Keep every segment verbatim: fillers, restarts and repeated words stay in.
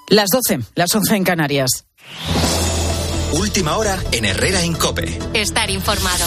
Las doce, las once en Canarias. Última hora en Herrera en COPE. Estar informado.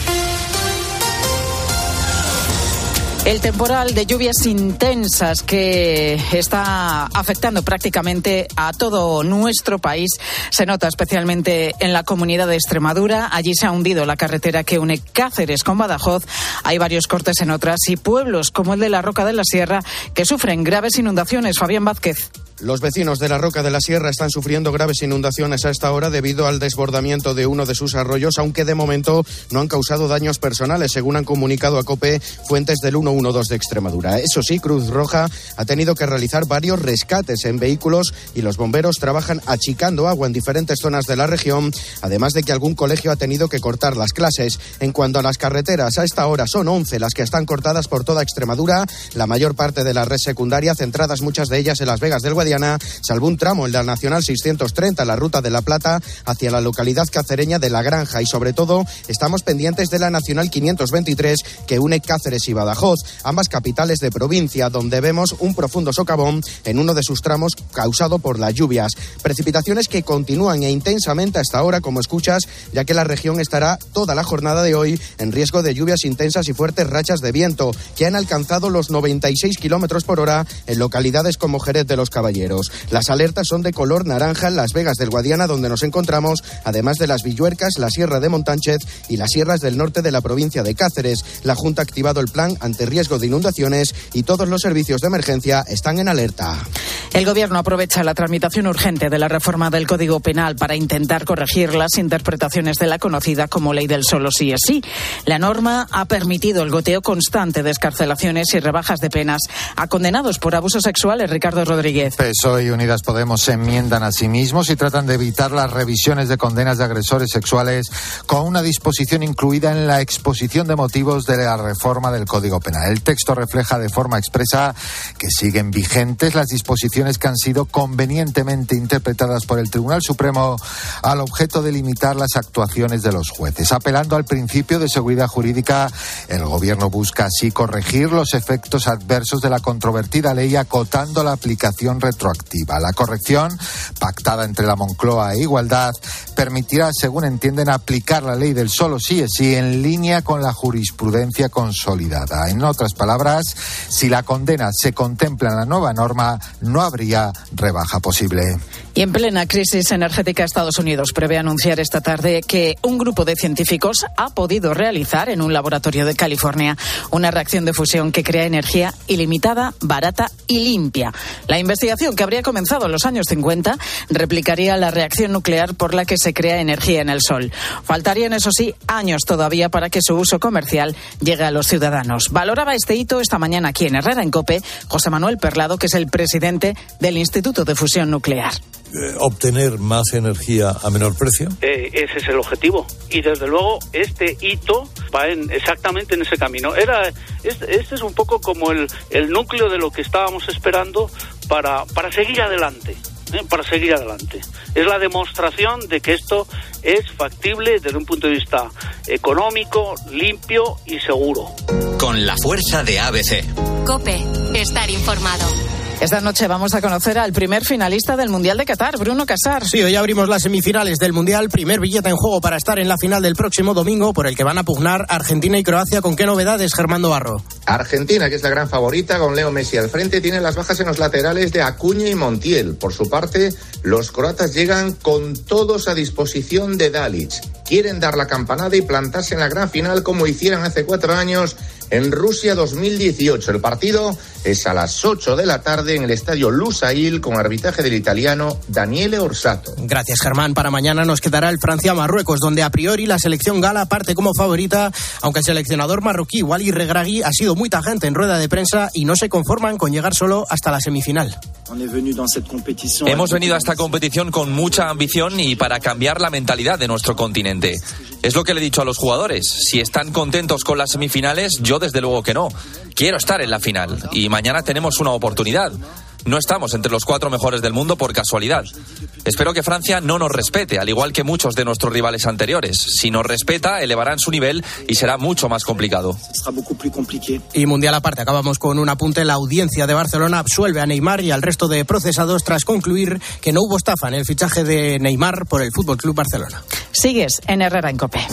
El temporal de lluvias intensas que está afectando prácticamente a todo nuestro país se nota especialmente en la comunidad de Extremadura. Allí se ha hundido la carretera que une Cáceres con Badajoz. Hay varios cortes en otras y pueblos como el de la Roca de la Sierra que sufren graves inundaciones. Fabián Vázquez. Los vecinos de la Roca de la Sierra están sufriendo graves inundaciones a esta hora debido al desbordamiento de uno de sus arroyos, aunque de momento no han causado daños personales, según han comunicado a COPE fuentes del ciento doce de Extremadura. Eso sí, Cruz Roja ha tenido que realizar varios rescates en vehículos y los bomberos trabajan achicando agua en diferentes zonas de la región, además de que algún colegio ha tenido que cortar las clases. En cuanto a las carreteras, a esta hora son once las que están cortadas por toda Extremadura, la mayor parte de la red secundaria, centradas muchas de ellas en Las Vegas del Guadiana, salvo un tramo en la Nacional seiscientos treinta, la Ruta de la Plata, hacia la localidad cacereña de La Granja, y sobre todo estamos pendientes de la Nacional quinientos veintitrés que une Cáceres y Badajoz, ambas capitales de provincia, donde vemos un profundo socavón en uno de sus tramos causado por las lluvias. Precipitaciones que continúan e intensamente hasta ahora, como escuchas, ya que la región estará toda la jornada de hoy en riesgo de lluvias intensas y fuertes rachas de viento que han alcanzado los noventa y seis kilómetros por hora en localidades como Jerez de los Caballeros. Las alertas son de color naranja en Las Vegas del Guadiana, donde nos encontramos, además de las Villuercas, la Sierra de Montánchez y las sierras del norte de la provincia de Cáceres. La Junta ha activado el plan ante riesgo de inundaciones y todos los servicios de emergencia están en alerta. El Gobierno aprovecha la tramitación urgente de la reforma del Código Penal para intentar corregir las interpretaciones de la conocida como ley del solo sí es sí. La norma ha permitido el goteo constante de excarcelaciones y rebajas de penas a condenados por abusos sexuales. Ricardo Rodríguez. P S O E y Unidas Podemos se enmiendan a sí mismos y tratan de evitar las revisiones de condenas de agresores sexuales con una disposición incluida en la exposición de motivos de la reforma del Código Penal. El texto refleja de forma expresa que siguen vigentes las disposiciones que han sido convenientemente interpretadas por el Tribunal Supremo al objeto de limitar las actuaciones de los jueces. Apelando al principio de seguridad jurídica, el Gobierno busca así corregir los efectos adversos de la controvertida ley, acotando la aplicación retroactiva. La corrección, pactada entre la Moncloa e Igualdad, permitirá, según entienden, aplicar la ley del solo sí es sí en línea con la jurisprudencia consolidada. En otras palabras, si la condena se contempla en la nueva norma, no habría rebaja posible. Y en plena crisis energética, Estados Unidos prevé anunciar esta tarde que un grupo de científicos ha podido realizar en un laboratorio de California una reacción de fusión que crea energía ilimitada, barata y limpia. La investigación, que habría comenzado en los años cincuenta, replicaría la reacción nuclear por la que se crea energía en el Sol. Faltarían, eso sí, años todavía para que su uso comercial llegue a los ciudadanos. Valoraba este hito esta mañana aquí en Herrera en COPE José Manuel Perlado, que es el presidente del Instituto de Fusión Nuclear. Obtener más energía a menor precio. Eh, ese es el objetivo, y desde luego este hito va en, exactamente en ese camino. Era este, este es un poco como el, el núcleo de lo que estábamos esperando para, para seguir adelante. ¿eh? Para seguir adelante. Es la demostración de que esto es factible desde un punto de vista económico, limpio y seguro. Con la fuerza de A B C. COPE, estar informado. Esta noche vamos a conocer al primer finalista del Mundial de Qatar, Bruno Casar. Sí, hoy abrimos las semifinales del Mundial, primer billete en juego para estar en la final del próximo domingo, por el que van a pugnar Argentina y Croacia. ¿Con qué novedades, Germán Barro? Argentina, que es la gran favorita, con Leo Messi al frente, tiene las bajas en los laterales de Acuña y Montiel. Por su parte, los croatas llegan con todos a disposición de Dalic. Quieren dar la campanada y plantarse en la gran final como hicieron hace cuatro años en Rusia dos mil dieciocho. El partido es a las ocho de la tarde en el estadio Lusail, con arbitraje del italiano Daniele Orsato. Gracias, Germán. Para mañana nos quedará el Francia-Marruecos, donde a priori la selección gala parte como favorita, aunque el seleccionador marroquí Wally Regragui ha sido muy tajante en rueda de prensa y no se conforman con llegar solo hasta la semifinal. Hemos venido a esta competición con mucha ambición y para cambiar la mentalidad de nuestro continente. Es lo que le he dicho a los jugadores. Si están contentos con las semifinales, yo desde luego que no. Quiero estar en la final y mañana tenemos una oportunidad. no estamos entre los cuatro mejores del mundo por casualidad. Espero que Francia no nos respete, al igual que muchos de nuestros rivales anteriores. Si nos respeta, elevarán su nivel y será mucho más complicado. Y mundial aparte, acabamos con un apunte. La audiencia de Barcelona absuelve a Neymar y al resto de procesados tras concluir que no hubo estafa en el fichaje de Neymar por el F C Barcelona. Sigues en Herrera en COPE.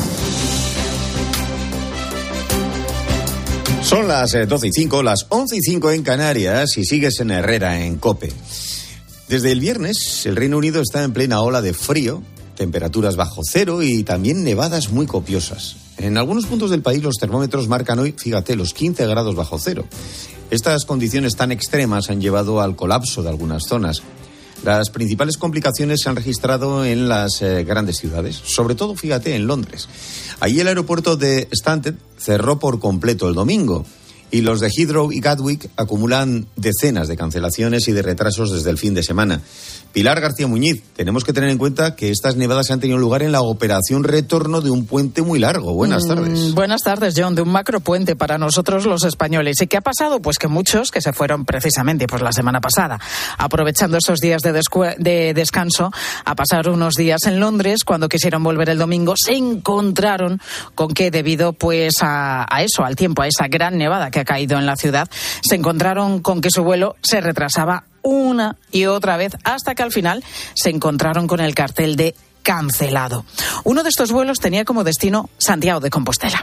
Son las doce y cinco, las once y cinco en Canarias y sigues en Herrera en COPE. Desde el viernes, el Reino Unido está en plena ola de frío, temperaturas bajo cero y también nevadas muy copiosas. En algunos puntos del país los termómetros marcan hoy, fíjate, los quince grados bajo cero. Estas condiciones tan extremas han llevado al colapso de algunas zonas. Las principales complicaciones se han registrado en las eh, grandes ciudades, sobre todo, fíjate, en Londres. Allí el aeropuerto de Stansted cerró por completo el domingo y los de Heathrow y Gatwick acumulan decenas de cancelaciones y de retrasos desde el fin de semana. Pilar García Muñiz, tenemos que tener en cuenta que estas nevadas han tenido lugar en la operación retorno de un puente muy largo. Buenas tardes. Mm, buenas tardes, John, de un macropuente para nosotros los españoles. ¿Y qué ha pasado? Pues que muchos que se fueron precisamente pues la semana pasada, aprovechando esos días de, descu- de descanso, a pasar unos días en Londres, cuando quisieron volver el domingo, se encontraron con que debido pues a, a eso, al tiempo, a esa gran nevada que ha caído en la ciudad, se encontraron con que su vuelo se retrasaba una y otra vez hasta que al final se encontraron con el cartel de cancelado. Uno de estos vuelos tenía como destino Santiago de Compostela.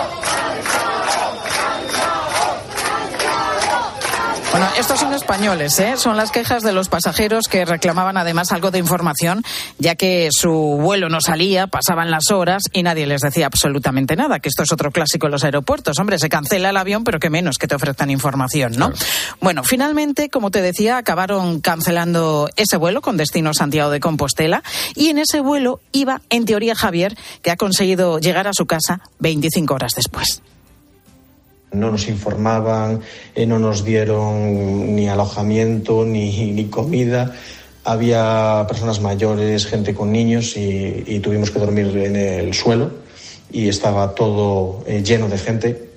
Bueno, estos son españoles, ¿eh? Son las quejas de los pasajeros que reclamaban además algo de información, ya que su vuelo no salía, pasaban las horas y nadie les decía absolutamente nada, que esto es otro clásico en los aeropuertos. Hombre, se cancela el avión, pero que menos que te ofrezcan información, ¿no? Claro. Bueno, finalmente, como te decía, acabaron cancelando ese vuelo con destino Santiago de Compostela y en ese vuelo iba, en teoría, Javier, que ha conseguido llegar a su casa veinticinco horas después. No nos informaban, eh, no nos dieron ni alojamiento ni, ni comida. Había personas mayores, gente con niños y, y tuvimos que dormir en el suelo y estaba todo eh, lleno de gente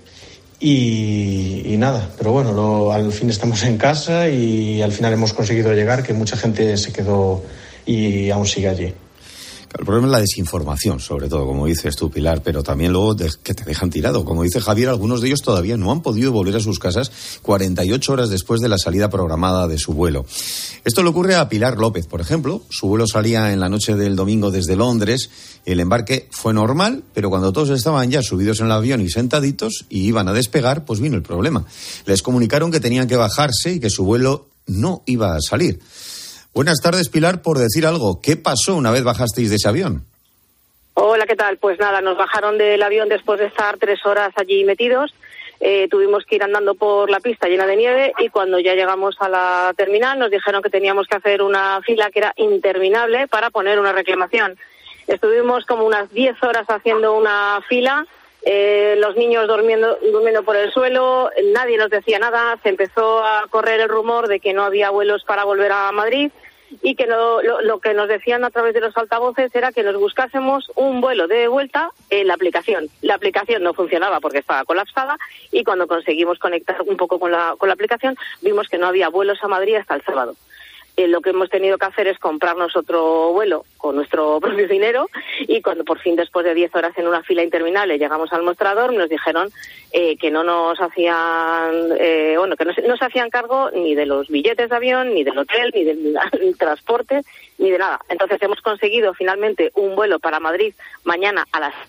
y, y nada, pero bueno, lo, al fin estamos en casa y al final hemos conseguido llegar, que mucha gente se quedó y aún sigue allí. El problema es la desinformación, sobre todo, como dices tú, Pilar, pero también luego de, que te dejan tirado. Como dice Javier, algunos de ellos todavía no han podido volver a sus casas cuarenta y ocho horas después de la salida programada de su vuelo. Esto le ocurre a Pilar López, por ejemplo. Su vuelo salía en la noche del domingo desde Londres. El embarque fue normal, pero cuando todos estaban ya subidos en el avión y sentaditos y iban a despegar, pues vino el problema. Les comunicaron que tenían que bajarse y que su vuelo no iba a salir. Buenas tardes, Pilar, por decir algo. ¿Qué pasó una vez bajasteis de ese avión? Hola, ¿qué tal? Pues nada, nos bajaron del avión después de estar tres horas allí metidos. Eh, tuvimos que ir andando por la pista llena de nieve y cuando ya llegamos a la terminal nos dijeron que teníamos que hacer una fila que era interminable para poner una reclamación. Estuvimos como unas diez horas haciendo una fila, eh, los niños durmiendo, durmiendo por el suelo, nadie nos decía nada, se empezó a correr el rumor de que no había vuelos para volver a Madrid y que no, lo, lo que nos decían a través de los altavoces era que nos buscásemos un vuelo de vuelta en la aplicación. La aplicación no funcionaba porque estaba colapsada y cuando conseguimos conectar un poco con la, con la aplicación vimos que no había vuelos a Madrid hasta el sábado. Eh, lo que hemos tenido que hacer es comprarnos otro vuelo con nuestro propio dinero y cuando por fin después de diez horas en una fila interminable llegamos al mostrador nos dijeron eh, que no nos hacían eh, bueno que no se, no se hacían cargo ni de los billetes de avión, ni del hotel, ni del ni transporte, ni de nada. Entonces hemos conseguido finalmente un vuelo para Madrid mañana a las...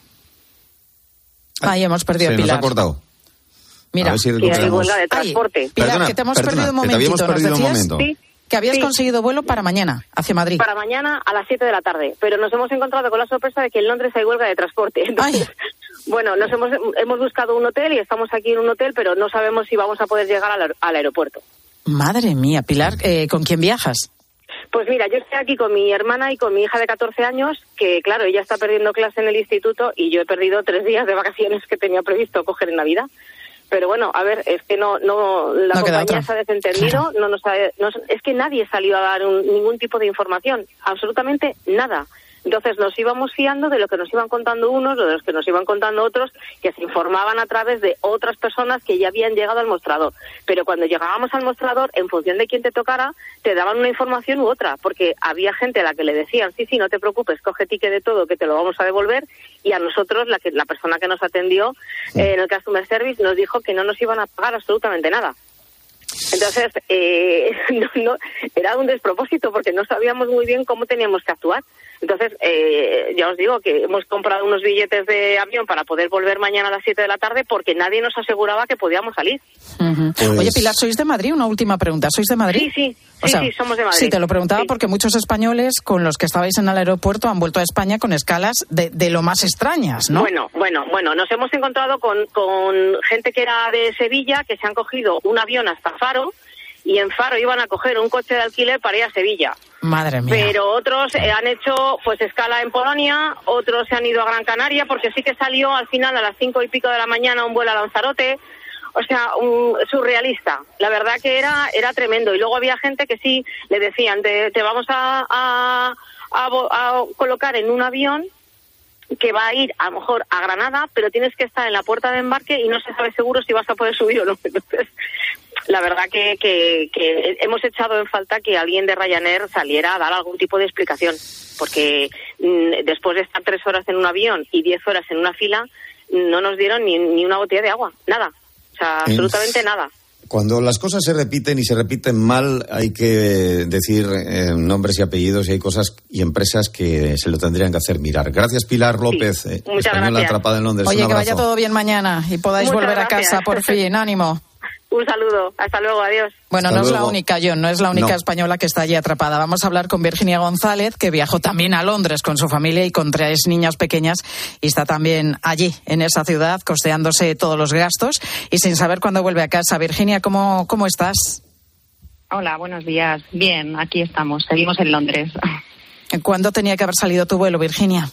Ahí hemos perdido a Pilar. Se nos ha cortado. Mira, si que hay huelga de transporte. Ay, Pilar, perdona, que te hemos perdona, perdido un momentito. Te habíamos perdido un momento. Sí. Que habías sí. conseguido vuelo para mañana, hacia Madrid. Para mañana a las siete de la tarde, pero nos hemos encontrado con la sorpresa de que en Londres hay huelga de transporte. Entonces, bueno, nos hemos hemos buscado un hotel y estamos aquí en un hotel, pero no sabemos si vamos a poder llegar al, al aeropuerto. Madre mía, Pilar, eh, ¿con quién viajas? Pues mira, yo estoy aquí con mi hermana y con mi hija de catorce años, que claro, ella está perdiendo clase en el instituto y yo he perdido tres días de vacaciones que tenía previsto coger en Navidad. Pero bueno, a ver, es que no, no la no compañía se ha desentendido, claro. no nos ha, no, es que nadie salió a dar un, ningún tipo de información, absolutamente nada. Entonces nos íbamos fiando de lo que nos iban contando unos, de los que nos iban contando otros, que se informaban a través de otras personas que ya habían llegado al mostrador. Pero cuando llegábamos al mostrador, en función de quién te tocara, te daban una información u otra, porque había gente a la que le decían, sí, sí, no te preocupes, coge ticket de todo, que te lo vamos a devolver, y a nosotros, la que la persona que nos atendió eh, en el Customer Service nos dijo que no nos iban a pagar absolutamente nada. Entonces, eh, no, no, era un despropósito porque no sabíamos muy bien cómo teníamos que actuar. Entonces, eh, ya os digo que hemos comprado unos billetes de avión para poder volver mañana a las siete de la tarde porque nadie nos aseguraba que podíamos salir. Uh-huh. Pues... Oye, Pilar, ¿sois de Madrid? Una última pregunta. ¿Sois de Madrid? Sí, sí, o sí, sea, sí, somos de Madrid. Sí, te lo preguntaba sí. porque muchos españoles con los que estabais en el aeropuerto han vuelto a España con escalas de, de lo más extrañas, ¿no? Bueno, bueno, bueno, nos hemos encontrado con, con gente que era de Sevilla, que se han cogido un avión hasta Faro, y en Faro iban a coger un coche de alquiler para ir a Sevilla. Madre mía. Pero otros eh, han hecho pues escala en Polonia, otros se han ido a Gran Canaria, porque sí que salió al final a las cinco y pico de la mañana un vuelo a Lanzarote. O sea, un surrealista. La verdad que era era tremendo. Y luego había gente que sí le decían, te, te vamos a, a, a, a colocar en un avión que va a ir a lo mejor a Granada, pero tienes que estar en la puerta de embarque y no se sabe seguro si vas a poder subir o no. Entonces, la verdad que, que, que hemos echado en falta que alguien de Ryanair saliera a dar algún tipo de explicación, porque mmm, después de estar tres horas en un avión y diez horas en una fila, no nos dieron ni, ni una botella de agua, nada, o sea, absolutamente es... nada. Cuando las cosas se repiten y se repiten mal, hay que decir eh, nombres y apellidos, y hay cosas y empresas que se lo tendrían que hacer mirar. Gracias, Pilar López, sí, eh, española gracias. Atrapada en Londres. Oye, que vaya todo bien mañana y podáis muchas volver gracias. A casa por fin. Ánimo. Un saludo. Hasta luego. Adiós. Bueno, Hasta no luego. es la única, John, no es la única no. española que está allí atrapada. Vamos a hablar con Virginia González, que viajó también a Londres con su familia y con tres niñas pequeñas y está también allí, en esa ciudad, costeándose todos los gastos y sin saber cuándo vuelve a casa. Virginia, ¿cómo, cómo estás? Hola, buenos días. Bien, aquí estamos. Seguimos en Londres. ¿Cuándo tenía que haber salido tu vuelo, Virginia?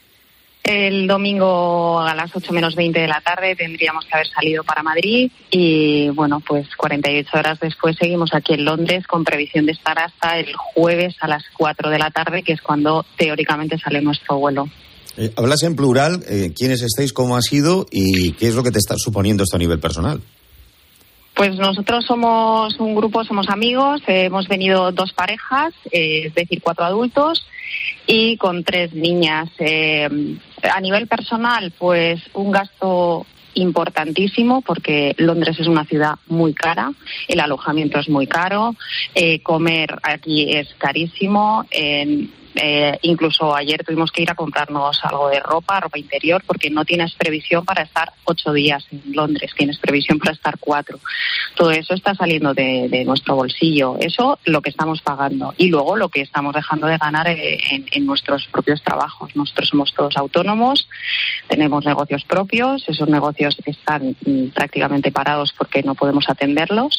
El domingo a las ocho menos veinte de la tarde tendríamos que haber salido para Madrid y, bueno, pues cuarenta y ocho horas después seguimos aquí en Londres con previsión de estar hasta el jueves a las cuatro de la tarde, que es cuando teóricamente sale nuestro vuelo. Eh, hablas en plural, eh, ¿quiénes estáis, cómo ha sido y qué es lo que te está suponiendo esto a nivel personal? Pues nosotros somos un grupo, somos amigos, eh, hemos venido dos parejas, eh, es decir, cuatro adultos y con tres niñas. Eh, a nivel personal, pues un gasto importantísimo porque Londres es una ciudad muy cara, el alojamiento es muy caro, eh, comer aquí es carísimo. Eh, Eh, incluso ayer tuvimos que ir a comprarnos algo de ropa, ropa interior, porque no tienes previsión para estar ocho días en Londres, tienes previsión para estar cuatro. Todo eso está saliendo de, de nuestro bolsillo, eso lo que estamos pagando y luego lo que estamos dejando de ganar en, en nuestros propios trabajos. Nosotros somos todos autónomos, tenemos negocios propios, esos negocios están mm, prácticamente parados porque no podemos atenderlos.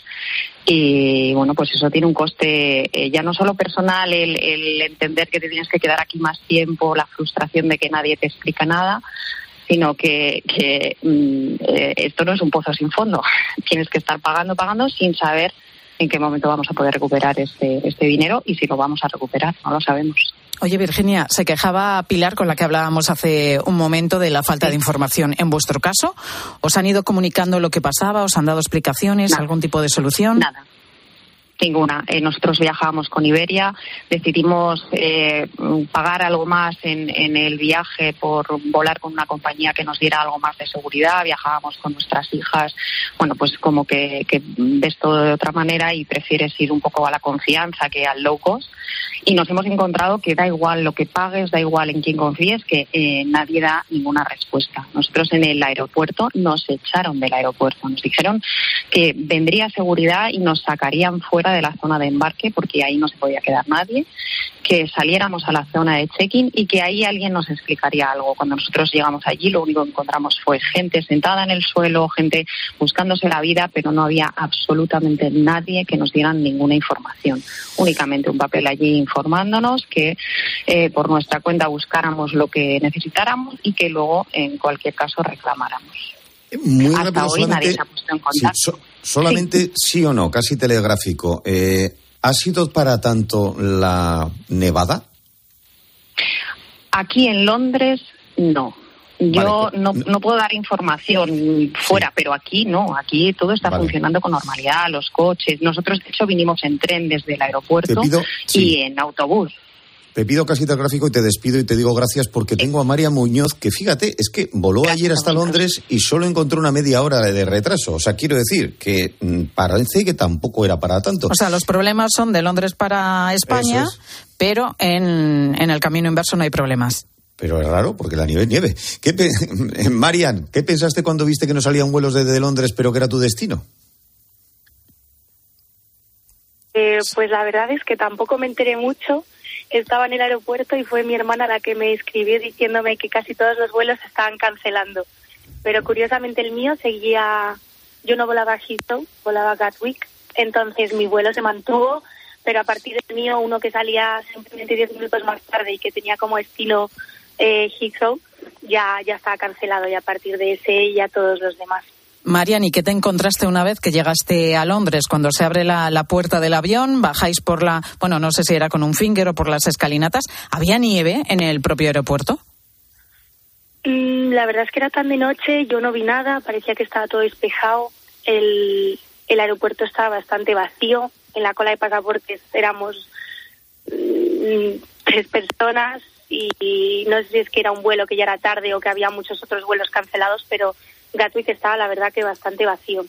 Y bueno, pues eso tiene un coste eh, ya no solo personal, el, el entender que te tienes que quedar aquí más tiempo, la frustración de que nadie te explica nada, sino que, que mm, eh, esto no es un pozo sin fondo. Tienes que estar pagando, pagando sin saber en qué momento vamos a poder recuperar este, este dinero y si lo vamos a recuperar, no lo sabemos. Oye, Virginia, se quejaba Pilar, con la que hablábamos hace un momento, de la falta de información. En vuestro caso, ¿os han ido comunicando lo que pasaba? ¿Os han dado explicaciones? Nada. ¿Algún tipo de solución? Nada. Ninguna. Eh, nosotros viajábamos con Iberia, decidimos eh, pagar algo más en, en el viaje por volar con una compañía que nos diera algo más de seguridad, viajábamos con nuestras hijas, bueno, pues como que, que ves todo de otra manera y prefieres ir un poco a la confianza que al low cost, y nos hemos encontrado que da igual lo que pagues, da igual en quién confíes, que eh, nadie da ninguna respuesta. Nosotros en el aeropuerto nos echaron del aeropuerto, nos dijeron que vendría seguridad y nos sacarían fuera de la zona de embarque porque ahí no se podía quedar nadie, que saliéramos a la zona de check-in y que ahí alguien nos explicaría algo. Cuando nosotros llegamos allí lo único que encontramos fue gente sentada en el suelo, gente buscándose la vida, pero no había absolutamente nadie que nos diera ninguna información. Únicamente un papel allí informándonos que eh, por nuestra cuenta buscáramos lo que necesitáramos y que luego en cualquier caso reclamáramos. Muy Hasta rápido, hoy nadie se ha puesto en contacto. Sí, so, solamente sí. sí o no, casi telegráfico. Eh, ¿Ha sido para tanto la nevada? Aquí en Londres, no. Yo Vale. no, no puedo dar información fuera, sí. pero aquí no. Aquí todo está vale. funcionando con normalidad, los coches. Nosotros, de hecho, vinimos en tren desde el aeropuerto pido, sí. y en autobús. Te pido casi gráfico y te despido y te digo gracias porque tengo a María Muñoz, que fíjate, es que voló gracias ayer hasta Londres y solo encontró una media hora de retraso. O sea, quiero decir que parece que tampoco era para tanto. O sea, los problemas son de Londres para España, es. pero en, en el camino inverso no hay problemas. Pero es raro, porque la nieve es nieve. ¿Qué pe... Marian, ¿qué pensaste cuando viste que no salían vuelos desde Londres, pero que era tu destino? Eh, pues la verdad es que tampoco me enteré mucho. Estaba en el aeropuerto y fue mi hermana la que me escribió diciéndome que casi todos los vuelos se estaban cancelando. Pero curiosamente el mío seguía... Yo no volaba a Heathrow, volaba a Gatwick. Entonces mi vuelo se mantuvo, pero a partir del mío, uno que salía simplemente diez minutos más tarde y que tenía como destino eh, Heathrow, ya, ya estaba cancelado, y a partir de ese ya todos los demás. Marian, ¿y qué te encontraste una vez que llegaste a Londres? Cuando se abre la, la puerta del avión, bajáis por la... Bueno, no sé si era con un finger o por las escalinatas. ¿Había nieve en el propio aeropuerto? Mm, la verdad es que era tan de noche, yo no vi nada, parecía que estaba todo despejado. El, el aeropuerto estaba bastante vacío. En la cola de pasaportes éramos mm, tres personas y, y no sé si es que era un vuelo que ya era tarde o que había muchos otros vuelos cancelados, pero Gatwick estaba, la verdad, que bastante vacío.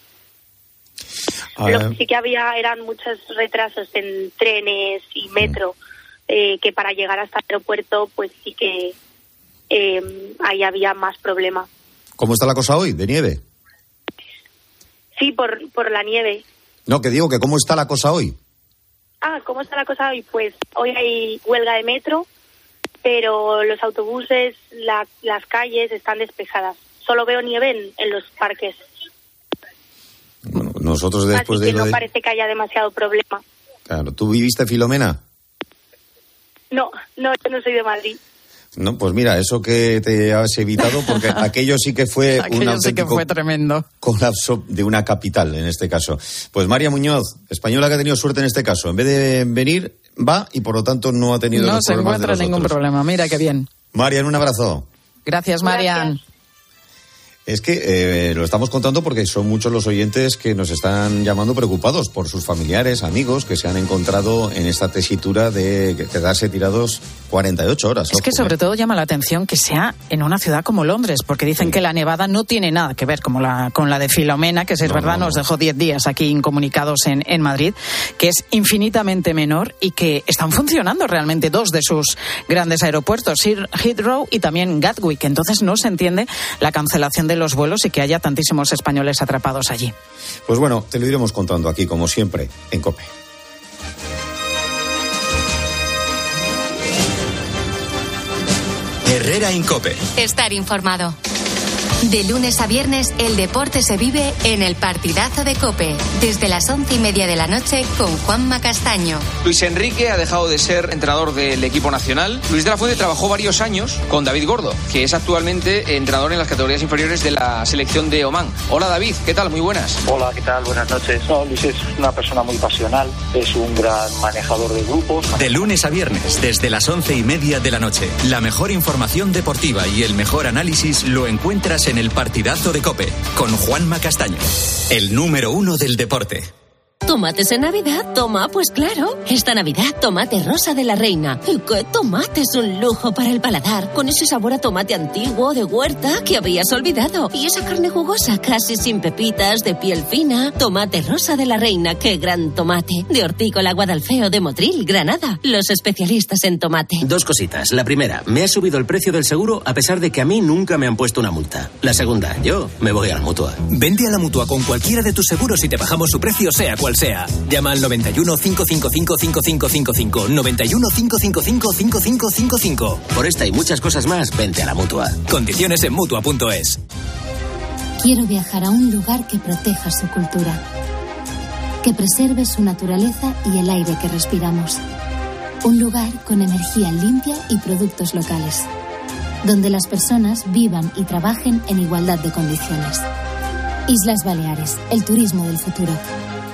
Uh, Lo que sí que había eran muchos retrasos en trenes y metro, eh, que para llegar hasta el aeropuerto, pues sí que eh, ahí había más problema. ¿Cómo está la cosa hoy, de nieve? Sí, por, por la nieve. No, que digo que ¿cómo está la cosa hoy? Ah, ¿cómo está la cosa hoy? Pues hoy hay huelga de metro, pero los autobuses, la, las calles están despejadas. Solo veo nieve en, en los parques. Bueno, nosotros después Así que de... no de... parece que haya demasiado problema. Claro, ¿tú viviste, Filomena? No, no, yo no soy de Madrid. No, pues mira, eso que te has evitado, porque aquello sí que fue aquello un auténtico sí que fue tremendo colapso de una capital, en este caso. Pues María Muñoz, española que ha tenido suerte en este caso. En vez de venir, va y por lo tanto no ha tenido no los se problemas encuentra de los ningún otros. problema. Mira qué bien. Marian, un abrazo. Gracias, Marian. Gracias. Es que eh, lo estamos contando porque son muchos los oyentes que nos están llamando preocupados por sus familiares, amigos que se han encontrado en esta tesitura de quedarse tirados cuarenta y ocho horas. Es que sobre todo llama la atención que sea en una ciudad como Londres, porque dicen sí. que la nevada no tiene nada que ver como la, con la de Filomena, que si es no, verdad no, no. nos dejó diez días aquí incomunicados en, en Madrid, que es infinitamente menor y que están funcionando realmente dos de sus grandes aeropuertos, Heathrow y también Gatwick. Entonces no se entiende la cancelación de los vuelos y que haya tantísimos españoles atrapados allí. Pues bueno, te lo iremos contando aquí, como siempre, en COPE. Herrera en COPE. Estar informado. De lunes a viernes, el deporte se vive en el partidazo de COPE. Desde las once y media de la noche con Juanma Castaño. Luis Enrique ha dejado de ser entrenador del equipo nacional. Luis de la Fuente trabajó varios años con David Gordo, que es actualmente entrenador en las categorías inferiores de la selección de Omán. Hola David, ¿qué tal? Muy buenas. Hola, ¿qué tal? Buenas noches. No, Luis es una persona muy pasional, es un gran manejador de grupos. De lunes a viernes, desde las once y media de la noche. La mejor información deportiva y el mejor análisis lo encuentras en el partidazo de COPE, con Juanma Castaño, el número uno del deporte. ¿Tomates en Navidad? Toma, pues claro. Esta Navidad, tomate rosa de la reina. ¿Y qué tomate es un lujo para el paladar? Con ese sabor a tomate antiguo, de huerta, que habías olvidado. Y esa carne jugosa, casi sin pepitas, de piel fina. Tomate rosa de la reina, qué gran tomate. De Hortícola Guadalfeo de Motril, Granada. Los especialistas en tomate. Dos cositas. La primera, me ha subido el precio del seguro a pesar de que a mí nunca me han puesto una multa. La segunda, yo me voy a la Mutua. Vente a la Mutua con cualquiera de tus seguros y te bajamos su precio, sea cual sea. Llama al noventa y uno, cinco cinco cinco, cinco cinco cinco cinco, noventa y uno, cinco cinco cinco, cinco cinco cinco cinco. Por esta y muchas cosas más, vente a la Mutua. Condiciones en Mutua punto es. Quiero viajar a un lugar que proteja su cultura, que preserve su naturaleza y el aire que respiramos. Un lugar con energía limpia y productos locales, donde las personas vivan y trabajen en igualdad de condiciones. Islas Baleares, el turismo del futuro.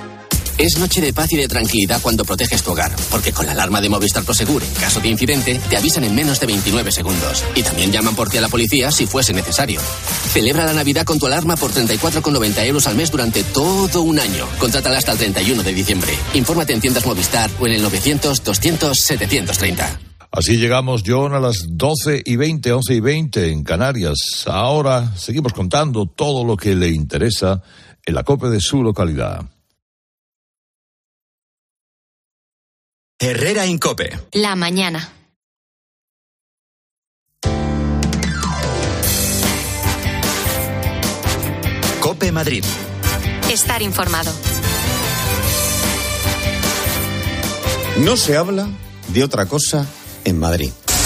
Es noche de paz y de tranquilidad cuando proteges tu hogar, porque con la alarma de Movistar Prosegur, en caso de incidente, te avisan en menos de veintinueve segundos. Y también llaman por ti a la policía si fuese necesario. Celebra la Navidad con tu alarma por treinta y cuatro con noventa euros al mes durante todo un año. Contrátala hasta el treinta y uno de diciembre. Infórmate en tiendas Movistar o en el novecientos doscientos setecientos treinta. Así llegamos, John, a las doce y veinte, once y veinte en Canarias. Ahora seguimos contando todo lo que le interesa en la COPE de su localidad. Herrera en COPE. La mañana. COPE Madrid. Estar informado. No se habla de otra cosa en Madrid.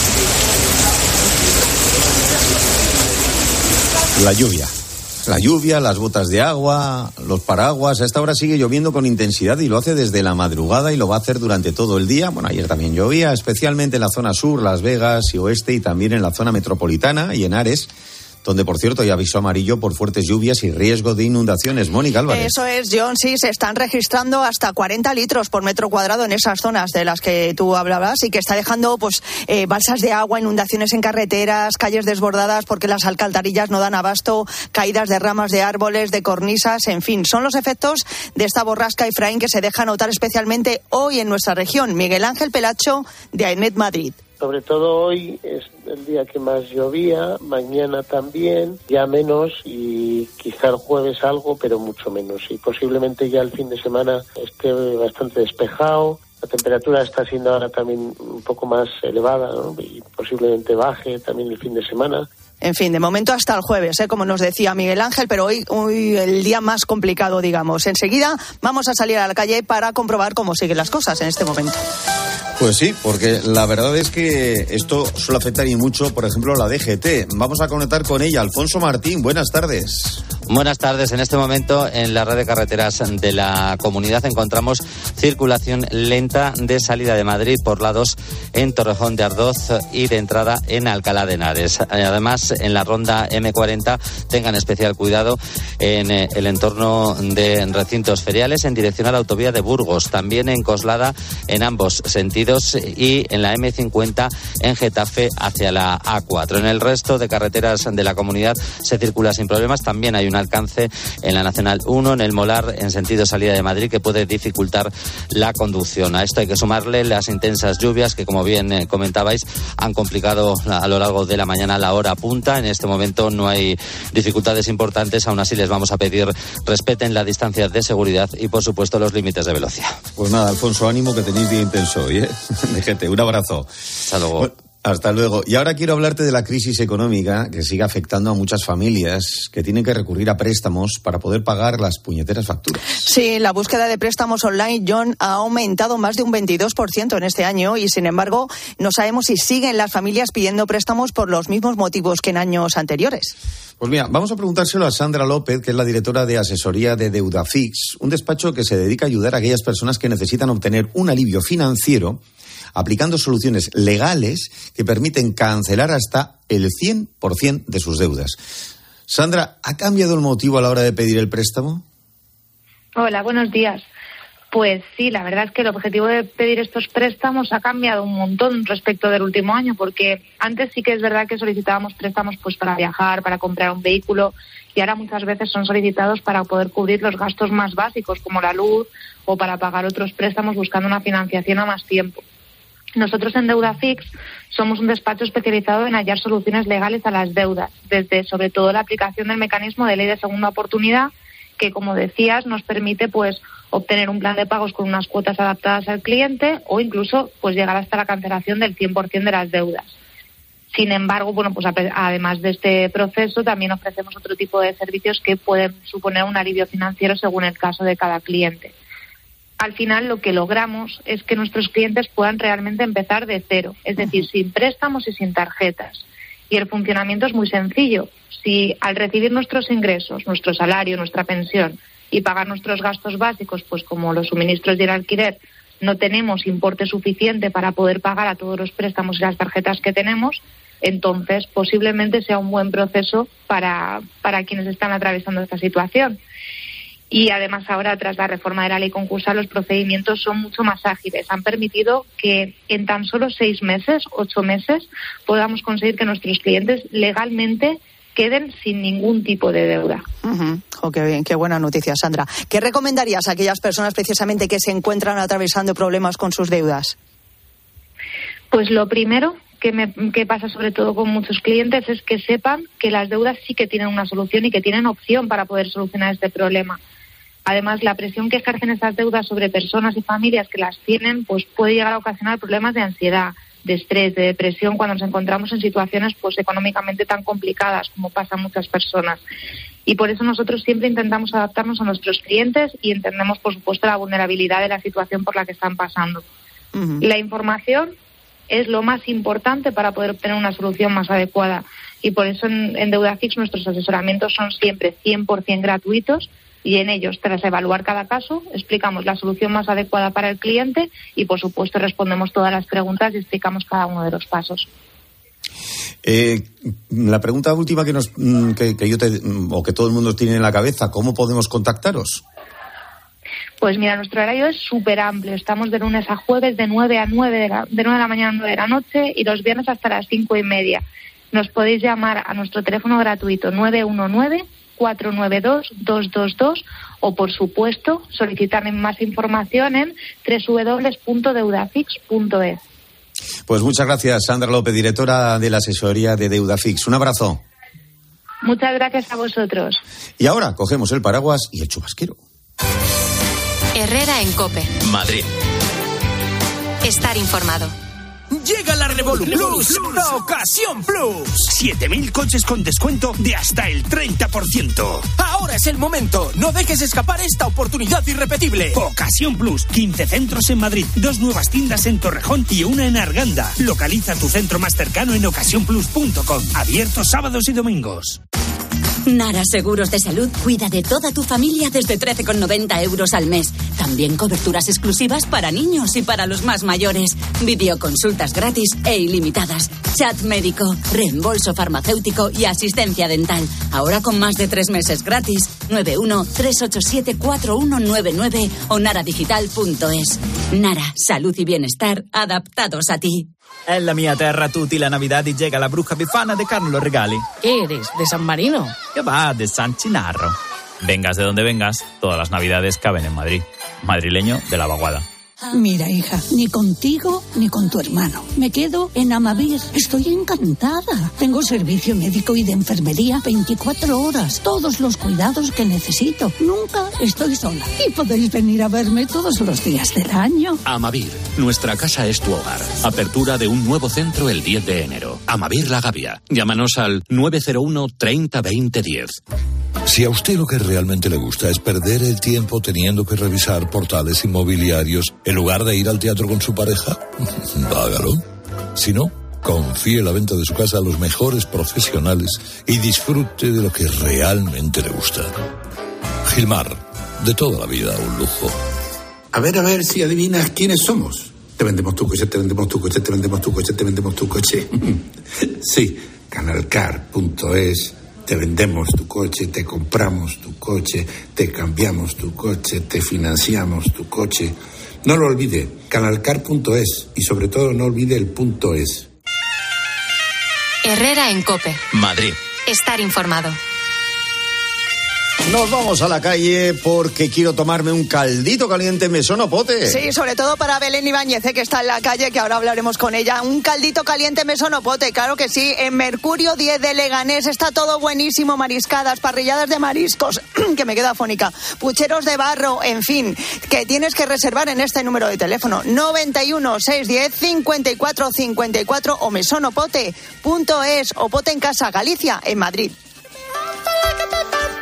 La lluvia. La lluvia, las botas de agua, los paraguas. A esta hora sigue lloviendo con intensidad y lo hace desde la madrugada y lo va a hacer durante todo el día. Bueno, ayer también llovía, especialmente en la zona sur, Las Vegas y oeste, y también en la zona metropolitana y en Ares, donde, por cierto, hay aviso amarillo por fuertes lluvias y riesgo de inundaciones. Mónica Álvarez. Eso es, John, sí, se están registrando hasta cuarenta litros por metro cuadrado en esas zonas de las que tú hablabas y que está dejando pues eh, balsas de agua, inundaciones en carreteras, calles desbordadas porque las alcantarillas no dan abasto, caídas de ramas de árboles, de cornisas, en fin, son los efectos de esta borrasca Efraín que se deja notar especialmente hoy en nuestra región. Miguel Ángel Pelacho, de AENET Madrid. Sobre todo hoy es el día que más llovía, mañana también, ya menos, y quizá el jueves algo, pero mucho menos. Y posiblemente ya el fin de semana esté bastante despejado. La temperatura está siendo ahora también un poco más elevada, ¿no? Y posiblemente baje también el fin de semana. En fin, de momento hasta el jueves, ¿eh? Como nos decía Miguel Ángel, pero hoy, hoy el día más complicado, digamos. Enseguida vamos a salir a la calle para comprobar cómo siguen las cosas en este momento. Pues sí, porque la verdad es que esto suele afectar y mucho, por ejemplo, a la D G T. Vamos a conectar con ella. Alfonso Martín, buenas tardes. Buenas tardes. En este momento, en la red de carreteras de la comunidad encontramos circulación lenta de salida de Madrid por la dos en Torrejón de Ardoz y de entrada en Alcalá de Henares. Además, en la ronda eme cuarenta, tengan especial cuidado en el entorno de recintos feriales en dirección a la autovía de Burgos. También en Coslada en ambos sentidos y en la eme cincuenta en Getafe hacia la a cuatro. En el resto de carreteras de la comunidad se circula sin problemas. También hay un alcance en la Nacional uno, en el Molar, en sentido salida de Madrid, que puede dificultar la conducción. A esto hay que sumarle las intensas lluvias que, como bien eh, comentabais, han complicado a lo largo de la mañana la hora punta. En este momento no hay dificultades importantes, aún así les vamos a pedir respeten la distancia de seguridad y, por supuesto, los límites de velocidad. Pues nada, Alfonso, ánimo, que tenéis día intenso hoy, ¿eh? De gente, un abrazo. Hasta luego. Bueno, hasta luego. Y ahora quiero hablarte de la crisis económica que sigue afectando a muchas familias que tienen que recurrir a préstamos para poder pagar las puñeteras facturas. Sí, la búsqueda de préstamos online, John, ha aumentado más de un veintidós por ciento en este año y, sin embargo, no sabemos si siguen las familias pidiendo préstamos por los mismos motivos que en años anteriores. Pues mira, vamos a preguntárselo a Sandra López, que es la directora de asesoría de Deudafix, un despacho que se dedica a ayudar a aquellas personas que necesitan obtener un alivio financiero aplicando soluciones legales que permiten cancelar hasta el cien por ciento de sus deudas. Sandra, ¿ha cambiado el motivo a la hora de pedir el préstamo? Hola, buenos días. Pues sí, la verdad es que el objetivo de pedir estos préstamos ha cambiado un montón respecto del último año, porque antes sí que es verdad que solicitábamos préstamos pues para viajar, para comprar un vehículo, y ahora muchas veces son solicitados para poder cubrir los gastos más básicos, como la luz, o para pagar otros préstamos buscando una financiación a más tiempo. Nosotros en Deudafix somos un despacho especializado en hallar soluciones legales a las deudas, desde sobre todo la aplicación del mecanismo de ley de segunda oportunidad, que, como decías, nos permite pues obtener un plan de pagos con unas cuotas adaptadas al cliente o incluso pues llegar hasta la cancelación del cien por ciento de las deudas. Sin embargo, bueno, pues además de este proceso, también ofrecemos otro tipo de servicios que pueden suponer un alivio financiero según el caso de cada cliente. Al final, lo que logramos es que nuestros clientes puedan realmente empezar de cero, es decir, sin préstamos y sin tarjetas. Y el funcionamiento es muy sencillo. Si al recibir nuestros ingresos, nuestro salario, nuestra pensión y pagar nuestros gastos básicos, pues como los suministros y el alquiler, no tenemos importe suficiente para poder pagar a todos los préstamos y las tarjetas que tenemos, entonces posiblemente sea un buen proceso para, para quienes están atravesando esta situación. Y además ahora, tras la reforma de la ley concursal, los procedimientos son mucho más ágiles. Han permitido que en tan solo seis meses, ocho meses, podamos conseguir que nuestros clientes legalmente queden sin ningún tipo de deuda. Uh-huh. Oh, qué bien, qué buena noticia, Sandra. ¿Qué recomendarías a aquellas personas precisamente que se encuentran atravesando problemas con sus deudas? Pues lo primero que, me, que pasa sobre todo con muchos clientes es que sepan que las deudas sí que tienen una solución y que tienen opción para poder solucionar este problema. Además, la presión que ejercen estas deudas sobre personas y familias que las tienen, pues puede llegar a ocasionar problemas de ansiedad, de estrés, de depresión, cuando nos encontramos en situaciones pues económicamente tan complicadas como pasa a muchas personas. Y por eso nosotros siempre intentamos adaptarnos a nuestros clientes y entendemos, por supuesto, la vulnerabilidad de la situación por la que están pasando. Uh-huh. La información es lo más importante para poder obtener una solución más adecuada. Y por eso en, en DeudaFix nuestros asesoramientos son siempre cien por ciento gratuitos. Y en ellos, tras evaluar cada caso, explicamos la solución más adecuada para el cliente y, por supuesto, respondemos todas las preguntas y explicamos cada uno de los pasos. Eh, la pregunta última que, nos, que, que yo te, o que todo el mundo tiene en la cabeza, ¿cómo podemos contactaros? Pues mira, nuestro horario es súper amplio. Estamos de lunes a jueves de nueve a nueve de la, de nueve de la mañana a nueve de la noche y los viernes hasta las cinco y media. Nos podéis llamar a nuestro teléfono gratuito nueve uno nueve, cuatro nueve dos, dos dos dos o, por supuesto, solicitar más información en doble u doble u doble u punto deudafix punto es. Pues muchas gracias, Sandra López, directora de la asesoría de DeudaFix. Un abrazo. Muchas gracias a vosotros. Y ahora cogemos el paraguas y el chubasquero. Herrera en COPE. Madrid. Estar informado. Llega la Revolut Plus, la Ocasión Plus. siete mil coches con descuento de hasta el treinta por ciento. Ahora es el momento. No dejes escapar esta oportunidad irrepetible. Ocasión Plus. quince centros en Madrid, dos nuevas tiendas en Torrejón y una en Arganda. Localiza tu centro más cercano en ocasión plus punto com. Abierto sábados y domingos. Nara Seguros de Salud cuida de toda tu familia desde trece con noventa euros al mes. También coberturas exclusivas para niños y para los más mayores. Videoconsultas gratis e ilimitadas. Chat médico, reembolso farmacéutico y asistencia dental. Ahora con más de tres meses gratis. nueve uno tres ocho siete cuatro uno nueve nueve o naradigital punto es. Nara, salud y bienestar adaptados a ti. En la mia terra tutti la Navidad y llega la bruja bifana de Carlos Regali. ¿Qué eres? ¿De San Marino? ¿Qué va? De San Chinarro. Vengas de donde vengas, todas las Navidades caben en Madrid. Madrileño de la vaguada. Mira, hija, ni contigo ni con tu hermano. Me quedo en Amavir. Estoy encantada. Tengo servicio médico y de enfermería veinticuatro horas. Todos los cuidados que necesito. Nunca estoy sola. Y podéis venir a verme todos los días del año. Amavir, nuestra casa es tu hogar. Apertura de un nuevo centro el diez de enero. Amavir La Gavia. Llámanos al nueve cero uno treinta veinte diez. Si a usted lo que realmente le gusta es perder el tiempo teniendo que revisar portales inmobiliarios en lugar de ir al teatro con su pareja, hágalo. Si no, confíe la venta de su casa a los mejores profesionales y disfrute de lo que realmente le gusta. Gilmar, de toda la vida un lujo. A ver, a ver si adivinas quiénes somos. Te vendemos tu coche, te vendemos tu coche, te vendemos tu coche, te vendemos tu coche. Sí, canalcar punto es. Te vendemos tu coche, te compramos tu coche, te cambiamos tu coche, te financiamos tu coche. No lo olvide, canalcar punto es y sobre todo no olvide el punto es. Herrera en COPE. Madrid. Estar informado. Nos vamos a la calle porque quiero tomarme un caldito caliente mesón o pote. Sí, sobre todo para Belén Ibáñez, que está en la calle, que ahora hablaremos con ella. Un caldito caliente mesón o pote, claro que sí. En Mercurio diez de Leganés está todo buenísimo. Mariscadas, parrilladas de mariscos, que me queda afónica. Pucheros de barro, en fin, que tienes que reservar en este número de teléfono. noventa y uno, seiscientos diez, cincuenta y cuatro cincuenta y cuatro o mesonopote punto es o Pote en Casa, Galicia, en Madrid.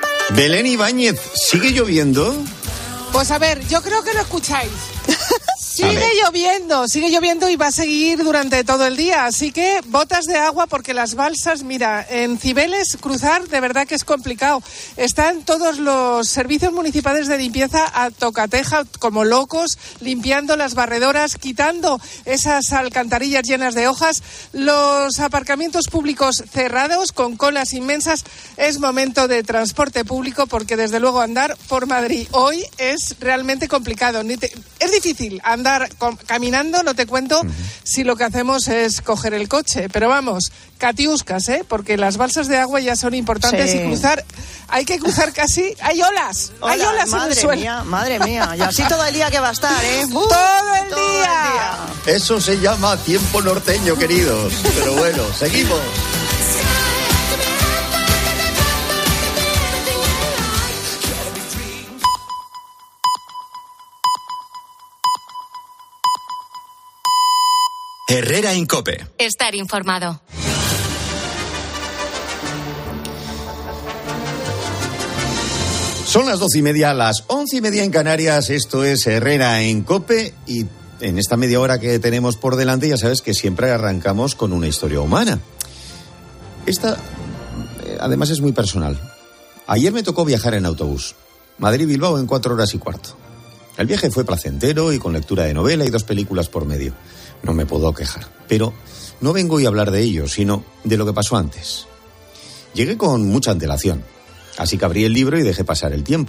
Belén Ibáñez, ¿sigue lloviendo? Pues a ver, yo creo que lo escucháis. Sigue lloviendo, sigue lloviendo y va a seguir durante todo el día, así que botas de agua porque las balsas, mira, en Cibeles cruzar de verdad que es complicado. Están todos los servicios municipales de limpieza a tocateja como locos, limpiando las barredoras, quitando esas alcantarillas llenas de hojas, los aparcamientos públicos cerrados con colas inmensas. Es momento de transporte público porque desde luego andar por Madrid hoy es realmente complicado. Ni te, es difícil andar Andar con, caminando, no te cuento uh-huh. si lo que hacemos es coger el coche, pero vamos, catiuscas, ¿eh? Porque las balsas de agua ya son importantes sí. y cruzar, hay que cruzar casi, hay olas, Hola, hay olas en el suelo. Mía, madre mía, y así todo el día que va a estar, ¿eh? Uh, todo, el, todo día. el día. Eso se llama tiempo norteño, queridos, pero bueno, seguimos. Herrera en COPE. Estar informado. Son las doce y media, las once y media en Canarias. Esto es Herrera en COPE y en esta media hora que tenemos por delante ya sabes que siempre arrancamos con una historia humana. Esta, además, es muy personal. Ayer me tocó viajar en autobús. Madrid-Bilbao en cuatro horas y cuarto. El viaje fue placentero y con lectura de novela y dos películas por medio. No me puedo quejar, pero no vengo hoy a hablar de ello, sino de lo que pasó antes. Llegué con mucha antelación, así que abrí el libro y dejé pasar el tiempo.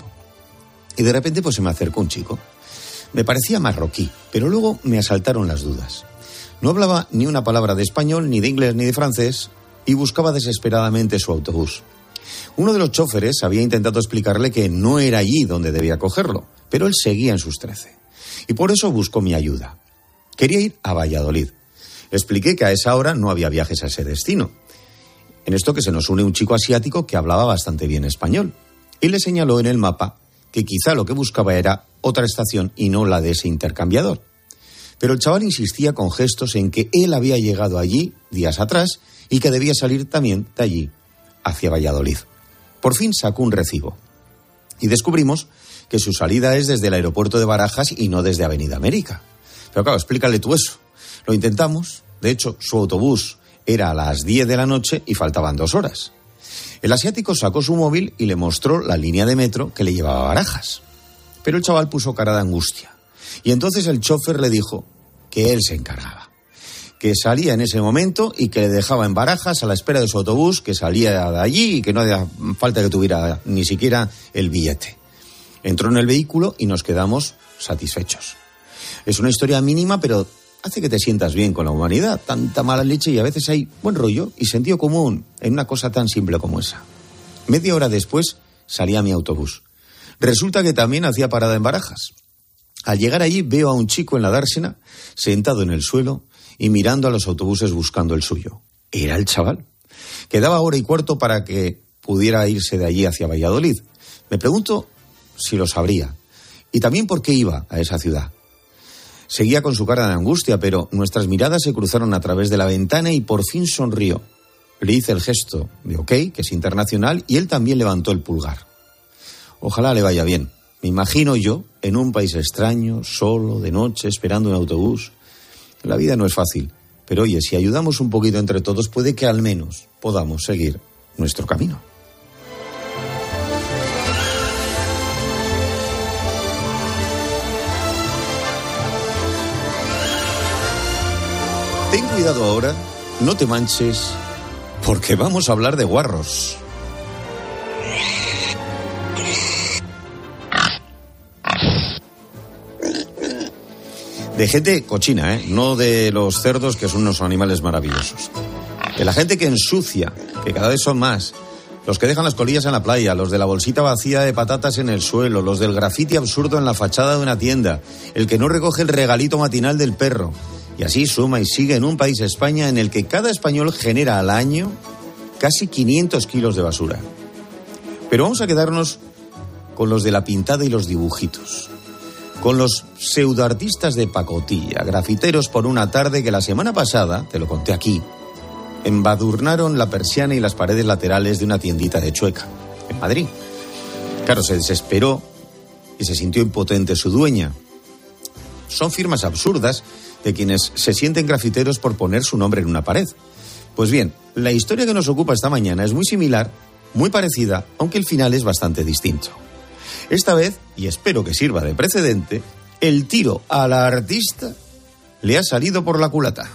Y de repente pues se me acercó un chico. Me parecía marroquí, pero luego me asaltaron las dudas. No hablaba ni una palabra de español, ni de inglés, ni de francés, y buscaba desesperadamente su autobús. Uno de los choferes había intentado explicarle que no era allí donde debía cogerlo, pero él seguía en sus trece. Y por eso buscó mi ayuda. Quería ir a Valladolid. Le expliqué que a esa hora no había viajes a ese destino. En esto que se nos une un chico asiático que hablaba bastante bien español. Y le señaló en el mapa que quizá lo que buscaba era otra estación y no la de ese intercambiador. Pero el chaval insistía con gestos en que él había llegado allí días atrás y que debía salir también de allí hacia Valladolid. Por fin sacó un recibo. Y descubrimos que su salida es desde el aeropuerto de Barajas y no desde Avenida América. Pero claro, explícale tú eso. Lo intentamos. De hecho, su autobús era a las diez de la noche y faltaban dos horas. El asiático sacó su móvil y le mostró la línea de metro que le llevaba a Barajas. Pero el chaval puso cara de angustia. Y entonces el chofer le dijo que él se encargaba. Que salía en ese momento y que le dejaba en Barajas a la espera de su autobús, que salía de allí y que no hacía falta que tuviera ni siquiera el billete. Entró en el vehículo y nos quedamos satisfechos. Es una historia mínima, pero hace que te sientas bien con la humanidad. Tanta mala leche y a veces hay buen rollo y sentido común en una cosa tan simple como esa. Media hora después salía mi autobús. Resulta que también hacía parada en Barajas. Al llegar allí veo a un chico en la dársena, sentado en el suelo y mirando a los autobuses buscando el suyo. Era el chaval. Quedaba hora y cuarto para que pudiera irse de allí hacia Valladolid. Me pregunto si lo sabría y también por qué iba a esa ciudad. Seguía con su cara de angustia, pero nuestras miradas se cruzaron a través de la ventana y por fin sonrió. Le hice el gesto de ok, que es internacional, y él también levantó el pulgar. Ojalá le vaya bien. Me imagino yo, en un país extraño, solo, de noche, esperando un autobús. La vida no es fácil, pero oye, si ayudamos un poquito entre todos, puede que al menos podamos seguir nuestro camino. Ten cuidado ahora, no te manches, porque vamos a hablar de guarros. De gente cochina, ¿eh? No de los cerdos, que son unos animales maravillosos. De la gente que ensucia, que cada vez son más. Los que dejan las colillas en la playa, los de la bolsita vacía de patatas en el suelo, los del grafiti absurdo en la fachada de una tienda, el que no recoge el regalito matinal del perro. Y así suma y sigue en un país, España, en el que cada español genera al año casi quinientos kilos de basura. Pero vamos a quedarnos con los de la pintada y los dibujitos. Con los pseudoartistas de pacotilla, grafiteros por una tarde que la semana pasada, te lo conté aquí, embadurnaron la persiana y las paredes laterales de una tiendita de Chueca, en Madrid. Claro, se desesperó y se sintió impotente su dueña. son firmas absurdas de quienes se sienten grafiteros por poner su nombre en una pared. Pues bien, la historia que nos ocupa esta mañana es muy similar, muy parecida, aunque el final es bastante distinto. Esta vez, y espero que sirva de precedente, el tiro a la artista le ha salido por la culata.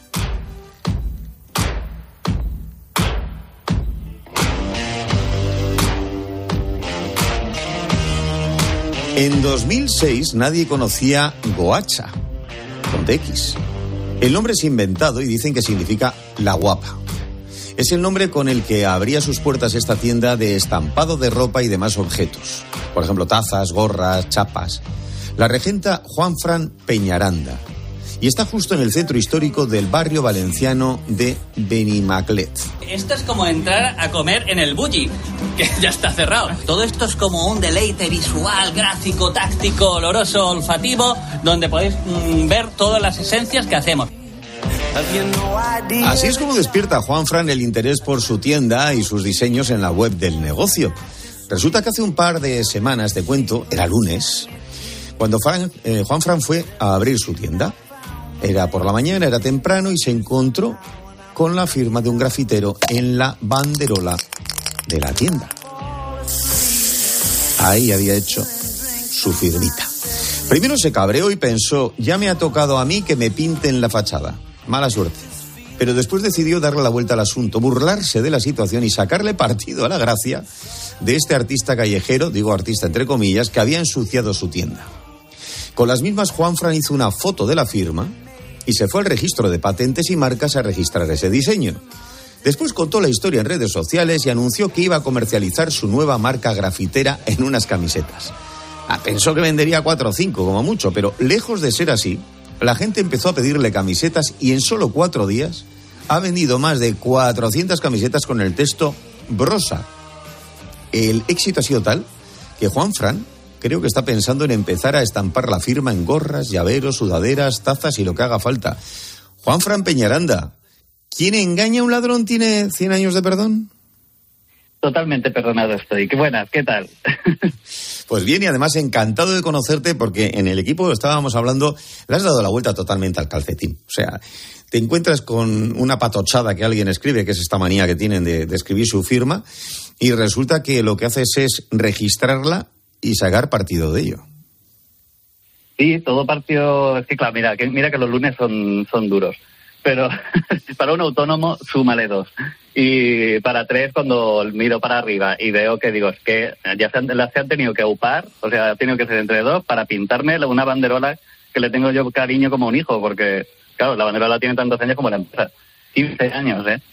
En dos mil seis nadie conocía Goacha, con X. El nombre es inventado y dicen que significa la guapa. Es el nombre con el que abría sus puertas esta tienda de estampado de ropa y demás objetos. Por ejemplo, tazas, gorras, chapas. La regenta Juanfran Peñaranda. Y está justo en el centro histórico del barrio valenciano de Benimaclet. Esto es como entrar a comer en el Bulli, que ya está cerrado. Todo esto es como un deleite visual, gráfico, táctico, oloroso, olfativo, donde podéis mmm, ver todas las esencias que hacemos. Así es como despierta Juanfran el interés por su tienda y sus diseños en la web del negocio. Resulta que hace un par de semanas, te cuento, era lunes, cuando Fran, eh, Juanfran fue a abrir su tienda. Era por la mañana, era temprano y se encontró con la firma de un grafitero en la banderola de la tienda. Ahí había hecho su firmita. Primero se cabreó y pensó, ya me ha tocado a mí que me pinten la fachada. Mala suerte. Pero después decidió darle la vuelta al asunto, burlarse de la situación y sacarle partido a la gracia de este artista callejero, digo artista entre comillas, que había ensuciado su tienda. Con las mismas, Juanfran hizo una foto de la firma y se fue al registro de patentes y marcas a registrar ese diseño. Después contó la historia en redes sociales y anunció que iba a comercializar su nueva marca grafitera en unas camisetas. Ah, pensó que vendería cuatro o cinco como mucho, pero lejos de ser así, la gente empezó a pedirle camisetas y en solo cuatro días ha vendido más de cuatrocientas camisetas con el texto Brosa. El éxito ha sido tal que Juanfran creo que está pensando en empezar a estampar la firma en gorras, llaveros, sudaderas, tazas y lo que haga falta. Juanfran Peñaranda, ¿quién engaña a un ladrón tiene cien años de perdón? Totalmente perdonado estoy. Qué buenas, ¿qué tal? Pues bien, y además encantado de conocerte porque en el equipo estábamos hablando, le has dado la vuelta totalmente al calcetín. O sea, te encuentras con una patochada que alguien escribe, que es esta manía que tienen de, de escribir su firma, y resulta que lo que haces es registrarla y sacar partido de ello. Sí, todo partido... Es que claro, mira que, mira que los lunes son, son duros. Pero para un autónomo, súmale dos. Y para tres, cuando miro para arriba y veo que digo, es que ya se han, las se han tenido que upar, o sea, ha tenido que ser entre dos para pintarme una banderola que le tengo yo cariño como un hijo, porque, claro, la banderola tiene tantos años como la empresa. quince años, ¿eh?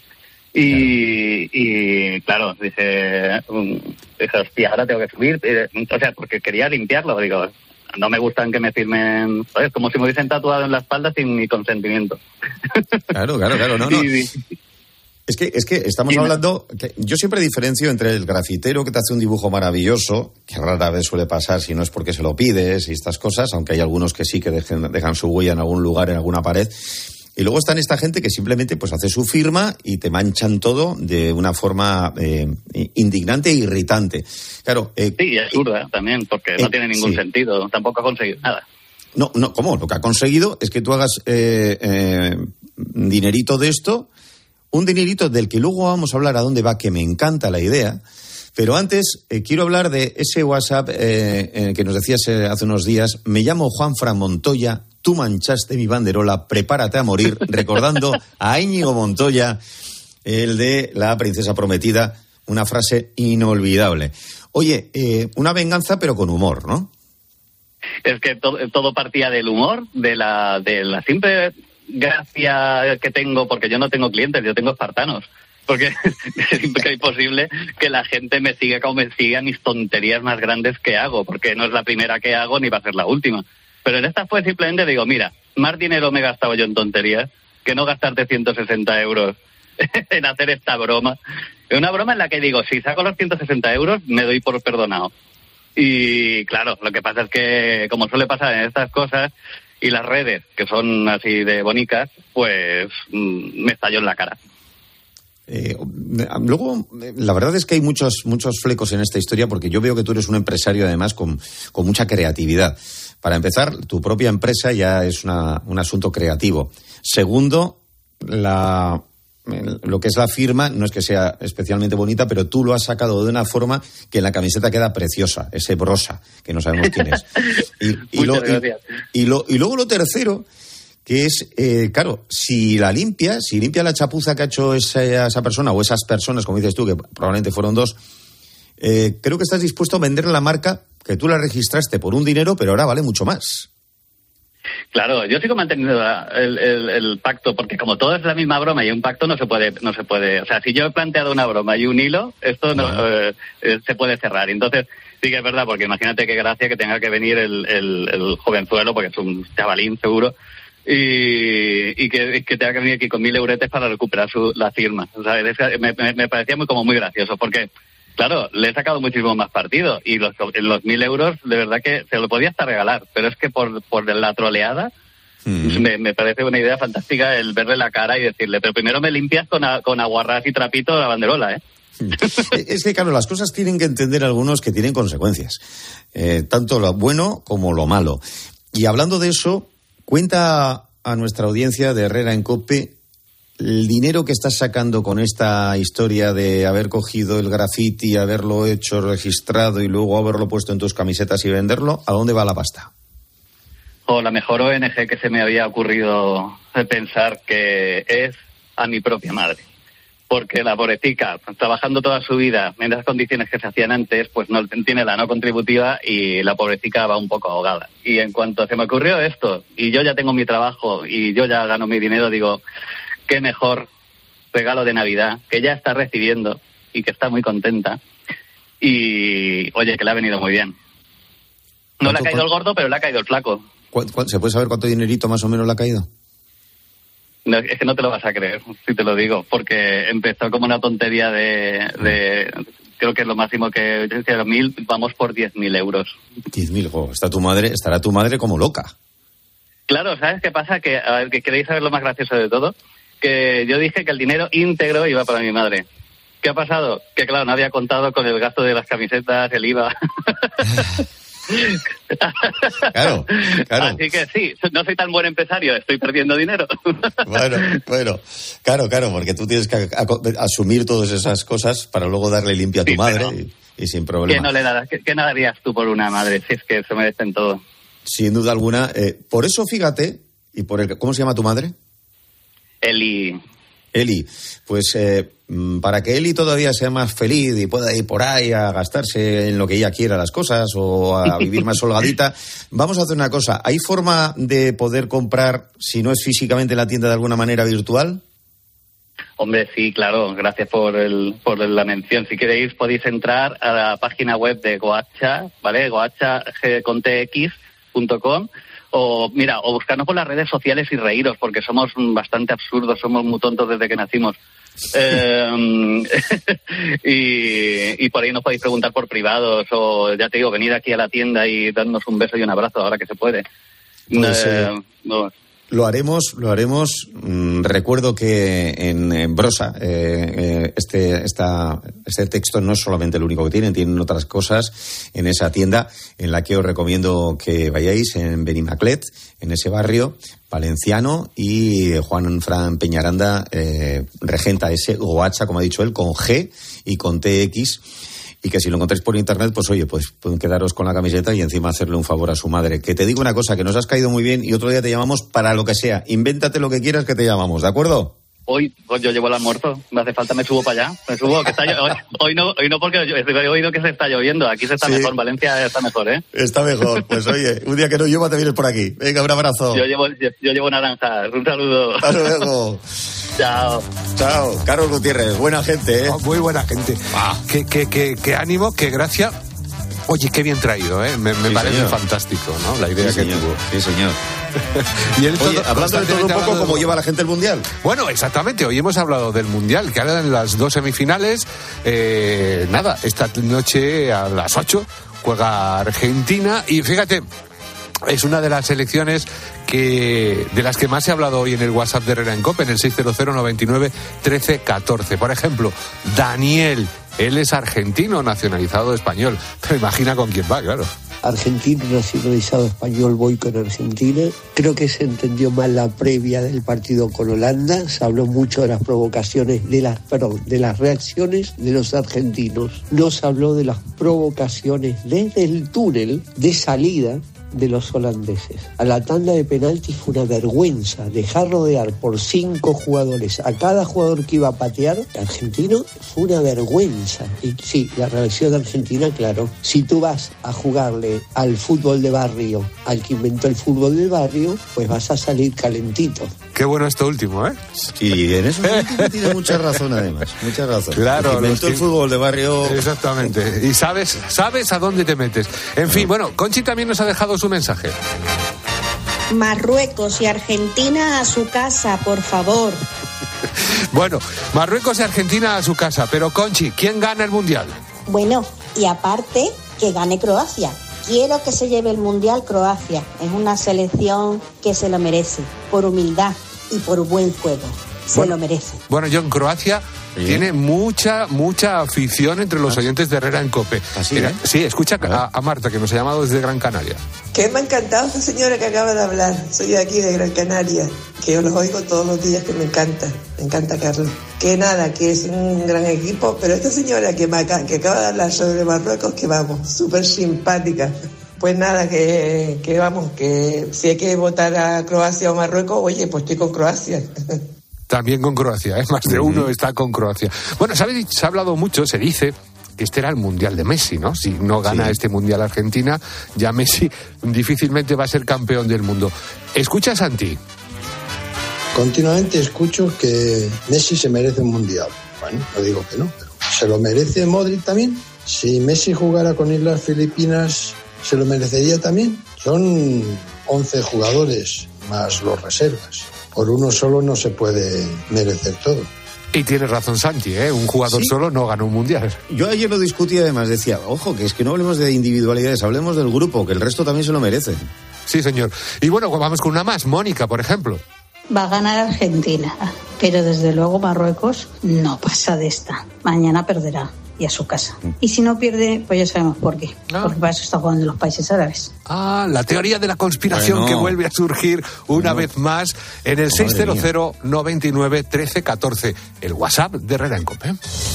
Y, y claro, dice, dice, hostia, ahora tengo que subir, o sea, porque quería limpiarlo, digo, no me gustan que me firmen, ¿sabes? Como si me hubiesen tatuado en la espalda sin mi consentimiento. Claro, claro, claro, no, no. Y, es que, es que estamos hablando, que yo siempre diferencio entre el grafitero que te hace un dibujo maravilloso, que rara vez suele pasar si no es porque se lo pides y estas cosas, aunque hay algunos que sí que dejen, dejan su huella en algún lugar, en alguna pared. Y luego están esta gente que simplemente pues hace su firma y te manchan todo de una forma eh, indignante e irritante. Claro. Eh, sí, y absurda también, porque eh, no tiene ningún sí. sentido. Tampoco ha conseguido nada. No, no, ¿cómo? Lo que ha conseguido es que tú hagas eh, eh, dinerito de esto, un dinerito del que luego vamos a hablar a dónde va, que me encanta la idea. Pero antes eh, quiero hablar de ese WhatsApp eh, eh, que nos decías eh, hace unos días. Me llamo Juanfran Montoya. Tú manchaste mi banderola, prepárate a morir, recordando a Íñigo Montoya, el de La Princesa Prometida, una frase inolvidable. Oye, eh, una venganza pero con humor, ¿no? Es que to- todo partía del humor, de la, de la simple gracia que tengo, porque yo no tengo clientes, yo tengo espartanos. Porque es imposible que la gente me siga como me siga mis tonterías más grandes que hago, porque no es la primera que hago ni va a ser la última. Pero en esta fue simplemente, digo, mira, más dinero me he gastado yo en tonterías que no gastarte ciento sesenta euros en hacer esta broma. Es una broma en la que digo, si saco los ciento sesenta euros, me doy por perdonado. Y claro, lo que pasa es que, como suele pasar en estas cosas, y las redes, que son así de bonicas, pues mmm, me estalló en la cara. Eh, luego, la verdad es que hay muchos, muchos flecos en esta historia, porque yo veo que tú eres un empresario, además, con, con mucha creatividad. Para empezar, tu propia empresa ya es una, un asunto creativo. Segundo, la... lo que es la firma no es que sea especialmente bonita, pero tú lo has sacado de una forma que en la camiseta queda preciosa, ese Brosa, que no sabemos quién es. Y, y, lo, y, y, lo, y luego lo tercero, que es, eh, claro, si la limpia, si limpia la chapuza que ha hecho esa, esa persona o esas personas, como dices tú, que probablemente fueron dos, eh, creo que estás dispuesto a vender la marca que tú la registraste por un dinero, pero ahora vale mucho más. Claro, yo sigo manteniendo el, el, el pacto, porque como todo es la misma broma y un pacto no se puede, no se puede, o sea, si yo he planteado una broma y un hilo, esto no, no. Eh, eh, se puede cerrar. Entonces, sí que es verdad, porque imagínate qué gracia que tenga que venir el, el, el jovenzuelo, porque es un chavalín seguro, y, y que, que tenga que venir aquí con mil euretes para recuperar su, la firma. O sea, es, me, me, me parecía muy como muy gracioso, porque claro, le he sacado muchísimo más partido y los, los mil euros de verdad que se lo podía hasta regalar, pero es que por, por la troleada mm. me, me parece una idea fantástica el verle la cara y decirle, pero primero me limpias con, a, con aguarrás y trapito la banderola, ¿eh? Es que, claro, las cosas tienen que entender algunos que tienen consecuencias, eh, tanto lo bueno como lo malo. Y hablando de eso, cuenta a nuestra audiencia de Herrera en COPE el dinero que estás sacando con esta historia de haber cogido el graffiti, haberlo hecho registrado y luego haberlo puesto en tus camisetas y venderlo. ¿A dónde va la pasta? O la mejor O N G que se me había ocurrido pensar, que es a mi propia madre. Porque la pobretica, trabajando toda su vida en las condiciones que se hacían antes, pues no tiene la no contributiva y la pobretica va un poco ahogada. Y en cuanto se me ocurrió esto, y yo ya tengo mi trabajo y yo ya gano mi dinero, digo, qué mejor regalo de Navidad, que ya está recibiendo y que está muy contenta. Y, oye, que le ha venido muy bien. No le ha caído el gordo, pero le ha caído el flaco. ¿Se puede saber cuánto dinerito más o menos le ha caído? No, es que no te lo vas a creer, si te lo digo, porque empezó como una tontería de... de creo que es lo máximo que... Yo mil, vamos por diez mil euros. diez mil, oh, está tu madre, estará tu madre como loca. Claro, ¿sabes qué pasa? Que, a ver, que queréis saber lo más gracioso de todo, que yo dije que el dinero íntegro iba para mi madre. ¿Qué ha pasado? Que claro, no había contado con el gasto de las camisetas, el I V A. Claro, claro. Así que sí, no soy tan buen empresario, estoy perdiendo dinero. Bueno, bueno, claro, claro, porque tú tienes que a, a, asumir todas esas cosas para luego darle limpio a tu sí, madre y, y sin problema. ¿Qué no le darás, qué, qué no darías tú por una madre? Si es que se merecen todo. Sin duda alguna. Eh, por eso, fíjate, y por el, ¿cómo se llama tu madre? Eli. Eli, pues eh, para que Eli todavía sea más feliz y pueda ir por ahí a gastarse en lo que ella quiera las cosas o a vivir más holgadita, vamos a hacer una cosa. ¿Hay forma de poder comprar, si no es físicamente en la tienda, de alguna manera virtual? Hombre, sí, claro, gracias por el por la mención. Si queréis podéis entrar a la página web de Goacha, ¿vale? goacha con t x punto com. O, mira, o buscarnos por las redes sociales y reíros, porque somos bastante absurdos, somos muy tontos desde que nacimos. eh, y, y por ahí nos podéis preguntar por privados, o ya te digo, venid aquí a la tienda y darnos un beso y un abrazo ahora que se puede. Pues, eh, eh, no. Lo haremos, lo haremos. Mm, recuerdo que en, en Brosa eh, eh, este, esta, este texto no es solamente el único que tienen, tienen otras cosas en esa tienda en la que os recomiendo que vayáis, en Benimaclet, en ese barrio valenciano, y Juan Fran Peñaranda eh, regenta ese Goacha, como ha dicho él, con G y con T X. Y que si lo encontráis por internet, pues oye, pues pueden quedaros con la camiseta y encima hacerle un favor a su madre. Que te digo una cosa, que nos has caído muy bien y otro día te llamamos para lo que sea. Invéntate lo que quieras que te llamamos, ¿de acuerdo? Hoy, pues yo llevo el almuerzo, me hace falta, me subo para allá, me subo, que está hoy, hoy no, hoy no porque yo, he oído que se está lloviendo, aquí se está sí. mejor, Valencia está mejor, ¿eh? Está mejor, pues oye, un día que no llueva te vienes por aquí. Venga, un abrazo. Yo llevo, yo, yo llevo naranja, un saludo. Hasta luego. Chao. Chao. Carlos Gutiérrez, buena gente, ¿eh? Oh, muy buena gente. Ah. Qué, qué, qué, qué ánimo, qué gracia. Oye, qué bien traído, ¿eh? Me, me sí, parece señor. fantástico, ¿no? La idea sí, que señor. tuvo. Sí, señor. Y él Oye, todo, hablando de todo un poco, ¿cómo lleva la gente el Mundial? Bueno, exactamente, hoy hemos hablado del Mundial, que ahora en las dos semifinales, eh, nada, esta noche a las ocho juega Argentina, y fíjate, es una de las selecciones que de las que más se ha hablado hoy en el WhatsApp de Herrera en COPE, en el seis cero cero noventa y nueve trece catorce. Por ejemplo, Daniel, él es argentino nacionalizado español. Pero imagina con quién va, claro. Argentino nacionalizado español, voy con Argentina. Creo que se entendió mal la previa del partido con Holanda. Se habló mucho de las provocaciones, de las, perdón, de las reacciones de los argentinos. No se habló de las provocaciones desde el túnel de salida de los holandeses. A la tanda de penaltis fue una vergüenza dejar rodear por cinco jugadores a cada jugador que iba a patear. Argentino fue una vergüenza. Y sí, la reacción de Argentina, claro. Si tú vas a jugarle al fútbol de barrio al que inventó el fútbol de barrio, pues vas a salir calentito. Qué bueno esto último, ¿eh? Sí, en eso tiene mucha razón, además. Mucha razón. Claro. El que inventó el fútbol de barrio. Exactamente. Y sabes, sabes a dónde te metes. En fin, bueno, Conchi también nos ha dejado su mensaje. Marruecos y Argentina a su casa, por favor. Bueno, Marruecos y Argentina a su casa. Pero, Conchi, ¿quién gana el Mundial? Bueno, y aparte, que gane Croacia. Quiero que se lleve el Mundial Croacia. Es una selección que se lo merece, por humildad y por buen juego. Se bueno, lo merece. Bueno, yo en Croacia ¿sí? tiene mucha, mucha afición entre los ¿Ah? oyentes de Herrera en COPE. ¿Así, Mira, eh? Sí, escucha a, a Marta, que nos ha llamado desde Gran Canaria. Que me ha encantado esta señora que acaba de hablar. Soy de aquí, de Gran Canaria, que yo los oigo todos los días, que me encanta. Me encanta, Carlos. Que nada, que es un gran equipo, pero esta señora que, me, que acaba de hablar sobre Marruecos, que vamos, súper simpática. Pues nada, que, que vamos, que si hay que votar a Croacia o Marruecos, oye, pues estoy con Croacia. También con Croacia, ¿eh? Más de uno está con Croacia. Bueno, ¿sabes? Se ha hablado mucho, se dice que este era el Mundial de Messi, ¿no? Si no gana sí. este Mundial Argentina, ya Messi difícilmente va a ser campeón del mundo. Escucha, Santi. Continuamente escucho que Messi se merece un Mundial. Bueno, no digo que no, pero ¿se lo merece Modric también? Si Messi jugara con Islas Filipinas, ¿se lo merecería también? Son once jugadores más los reservas. Por uno solo no se puede merecer todo. Y tiene razón Santi, ¿eh? Un jugador ¿Sí? solo no gana un mundial. Yo ayer lo discutí, además decía, ojo, que es que no hablemos de individualidades, hablemos del grupo, que el resto también se lo merece. Sí, señor. Y bueno, vamos con una más, Mónica, por ejemplo. Va a ganar Argentina, pero desde luego Marruecos no pasa de esta. Mañana perderá. Y a su casa. Y si no pierde, pues ya sabemos por qué. Ah. Porque para eso está jugando en los países árabes. Ah, la teoría de la conspiración bueno. que vuelve a surgir una bueno. vez más en el seis cero cero noventa y nueve trece catorce, el WhatsApp de Herrera en COPE.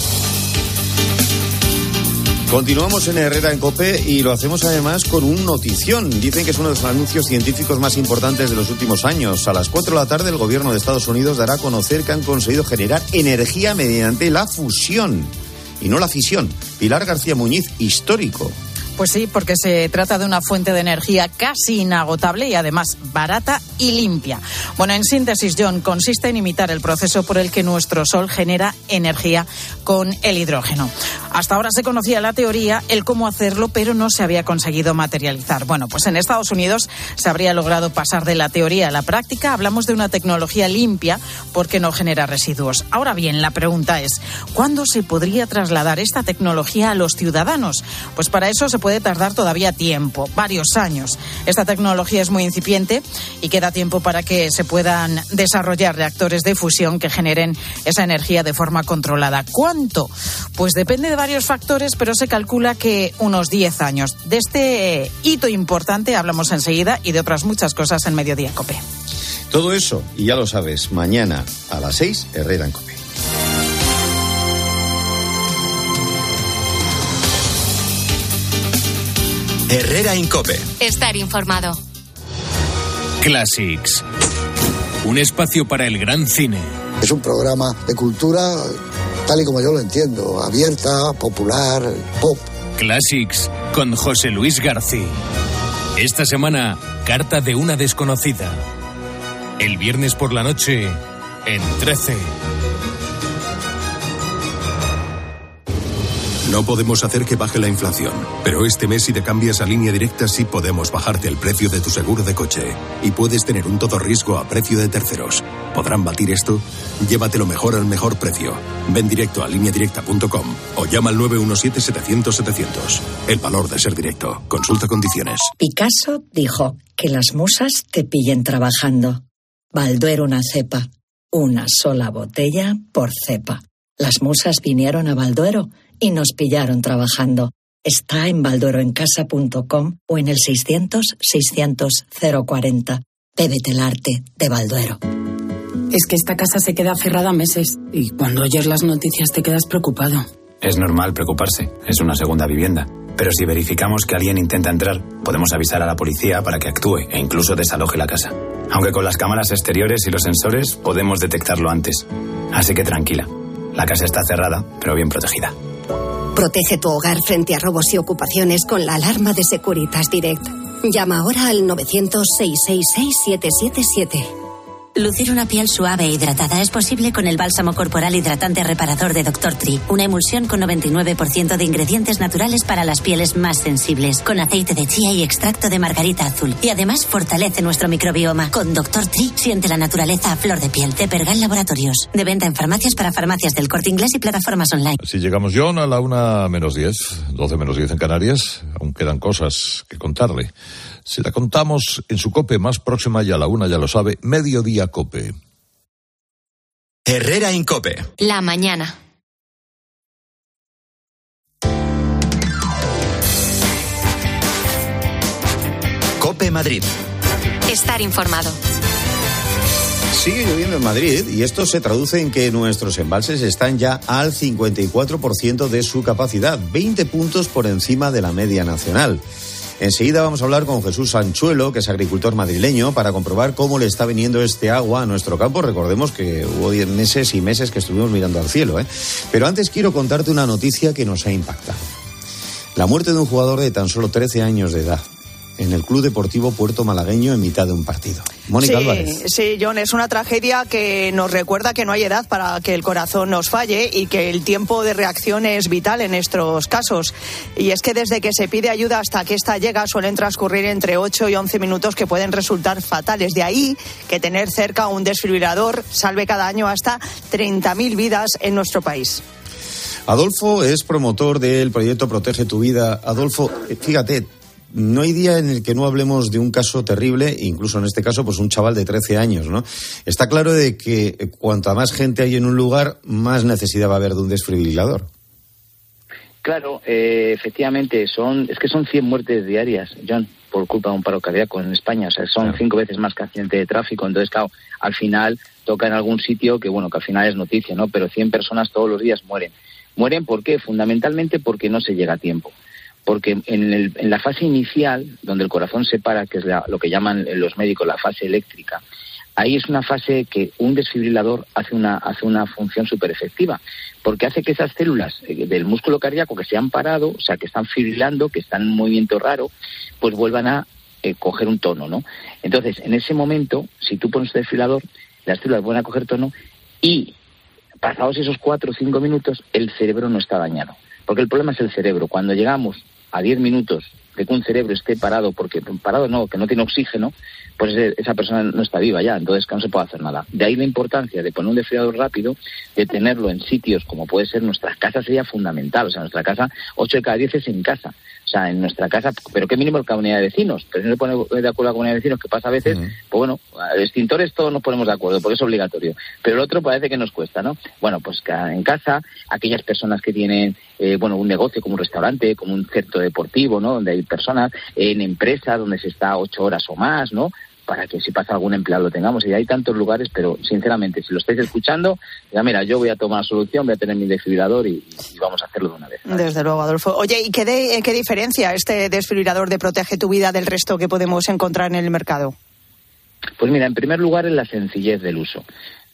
Continuamos en Herrera en COPE y lo hacemos además con un notición. Dicen que es uno de los anuncios científicos más importantes de los últimos años. A las cuatro de la tarde el gobierno de Estados Unidos dará a conocer que han conseguido generar energía mediante la fusión y no la fisión. Pilar García Muñiz, histórico. Pues sí, porque se trata de una fuente de energía casi inagotable y además barata y limpia. Bueno, en síntesis, John, consiste en imitar el proceso por el que nuestro Sol genera energía con el hidrógeno. Hasta ahora se conocía la teoría, el cómo hacerlo, pero no se había conseguido materializar. Bueno, pues en Estados Unidos se habría logrado pasar de la teoría a la práctica. Hablamos de una tecnología limpia porque no genera residuos. Ahora bien, la pregunta es, ¿cuándo se podría trasladar esta tecnología a los ciudadanos? Pues para eso se puede tardar todavía tiempo, varios años. Esta tecnología es muy incipiente y queda tiempo para que se puedan desarrollar reactores de fusión que generen esa energía de forma controlada. ¿Cuánto? Pues depende de varios factores, pero se calcula que unos diez años. De este hito importante hablamos enseguida y de otras muchas cosas en Mediodía COPE. Todo eso, y ya lo sabes, mañana a las seis, Herrera en COPE. Herrera en COPE. Estar informado. Classics. Un espacio para el gran cine. Es un programa de cultura tal y como yo lo entiendo, abierta, popular, pop. Classics con José Luis García. Esta semana, Carta de una desconocida. El viernes por la noche, en trece. No podemos hacer que baje la inflación, pero este mes si te cambias a Línea Directa sí podemos bajarte el precio de tu seguro de coche. Y puedes tener un todo riesgo a precio de terceros. ¿Podrán batir esto? Llévatelo mejor al mejor precio. Ven directo a línea directa punto com o llama al nueve uno siete, setecientos, setecientos. El valor de ser directo. Consulta condiciones. Picasso dijo que las musas te pillen trabajando. Balduero una cepa. Una sola botella por cepa. Las musas vinieron a Balduero y nos pillaron trabajando. Está en baldueroencasa punto com o en el seiscientos, seiscientos, cero cuarenta. Bébete el arte de Balduero. Es que esta casa se queda cerrada meses y cuando oyes las noticias te quedas preocupado. Es normal preocuparse, es una segunda vivienda. Pero si verificamos que alguien intenta entrar, podemos avisar a la policía para que actúe e incluso desaloje la casa. Aunque con las cámaras exteriores y los sensores podemos detectarlo antes. Así que tranquila, la casa está cerrada, pero bien protegida. Protege tu hogar frente a robos y ocupaciones con la alarma de Securitas Direct. Llama ahora al novecientos, seiscientos sesenta y seis, siete siete siete. Lucir una piel suave e hidratada es posible con el bálsamo corporal hidratante reparador de doctor Tree. Una emulsión con noventa y nueve por ciento de ingredientes naturales para las pieles más sensibles, con aceite de chía y extracto de margarita azul. Y además fortalece nuestro microbioma. Con doctor Tree siente la naturaleza a flor de piel. De Pergal Laboratorios. De venta en farmacias para farmacias del Corte Inglés y plataformas online. Así llegamos, John, a la una menos diez, doce menos diez en Canarias. Aún quedan cosas que contarle. Si la contamos en su COPE más próxima y a la una, ya lo sabe, Mediodía COPE. Herrera Incope. La mañana. COPE Madrid. Estar informado. Sigue lloviendo en Madrid y esto se traduce en que nuestros embalses están ya al cincuenta y cuatro por ciento de su capacidad, veinte puntos por encima de la media nacional. Enseguida vamos a hablar con Jesús Sanchuelo, que es agricultor madrileño, para comprobar cómo le está viniendo este agua a nuestro campo. Recordemos que hubo diez meses y meses que estuvimos mirando al cielo, ¿eh? Pero antes quiero contarte una noticia que nos ha impactado. La muerte de un jugador de tan solo trece años de edad en el Club Deportivo Puerto Malagueño en mitad de un partido. Mónica sí, Álvarez. Sí, John, es una tragedia que nos recuerda que no hay edad para que el corazón nos falle y que el tiempo de reacción es vital en estos casos. Y es que desde que se pide ayuda hasta que esta llega suelen transcurrir entre ocho y once minutos que pueden resultar fatales. De ahí que tener cerca un desfibrilador salve cada año hasta treinta mil vidas en nuestro país. Adolfo es promotor del proyecto Protege tu Vida. Adolfo, fíjate, no hay día en el que no hablemos de un caso terrible, incluso en este caso, pues un chaval de trece años, ¿no? Está claro de que cuanta más gente hay en un lugar, más necesidad va a haber de un desfibrilador. Claro, eh, efectivamente, son es que son cien muertes diarias, John, por culpa de un paro cardíaco en España. O sea, son claro. cinco veces más que accidente de tráfico. Entonces, claro, al final toca en algún sitio que, bueno, que al final es noticia, ¿no? Pero cien personas todos los días mueren. ¿Mueren por qué? Fundamentalmente porque no se llega a tiempo. Porque en, el, en la fase inicial, donde el corazón se para, que es la, lo que llaman los médicos la fase eléctrica, ahí es una fase que un desfibrilador hace una, hace una función súper efectiva, porque hace que esas células del músculo cardíaco que se han parado, o sea, que están fibrilando, que están en un movimiento raro, pues vuelvan a eh, coger un tono, ¿no? Entonces, en ese momento, si tú pones el desfibrilador, las células vuelven a coger tono y, pasados esos cuatro o cinco minutos, el cerebro no está dañado. Porque el problema es el cerebro. Cuando llegamos a diez minutos de que un cerebro esté parado, porque parado no, que no tiene oxígeno, pues esa persona no está viva ya, entonces que no se puede hacer nada. De ahí la importancia de poner un desfibrilador rápido, de tenerlo en sitios como puede ser nuestras casas, sería fundamental. O sea, nuestra casa, ocho de cada diez es en casa. O sea, en nuestra casa, pero qué mínimo la comunidad de vecinos. Pero si no se pone de acuerdo la comunidad de vecinos, que pasa a veces, uh-huh. pues bueno, extintores todos nos ponemos de acuerdo, porque es obligatorio. Pero el otro parece que nos cuesta, ¿no? Bueno, pues que en casa, aquellas personas que tienen, eh, bueno, un negocio como un restaurante, como un centro deportivo, ¿no? Donde hay personas, en empresas donde se está ocho horas o más, ¿no? Para que si pasa algún empleado lo tengamos. Y hay tantos lugares, pero sinceramente, si lo estáis escuchando, ya mira, yo voy a tomar solución, voy a tener mi desfibrilador y, y vamos a hacerlo de una vez, ¿no? Desde luego, Adolfo. Oye, ¿y qué, de, qué diferencia este desfibrilador de Protege tu Vida del resto que podemos encontrar en el mercado? Pues mira, en primer lugar, en la sencillez del uso.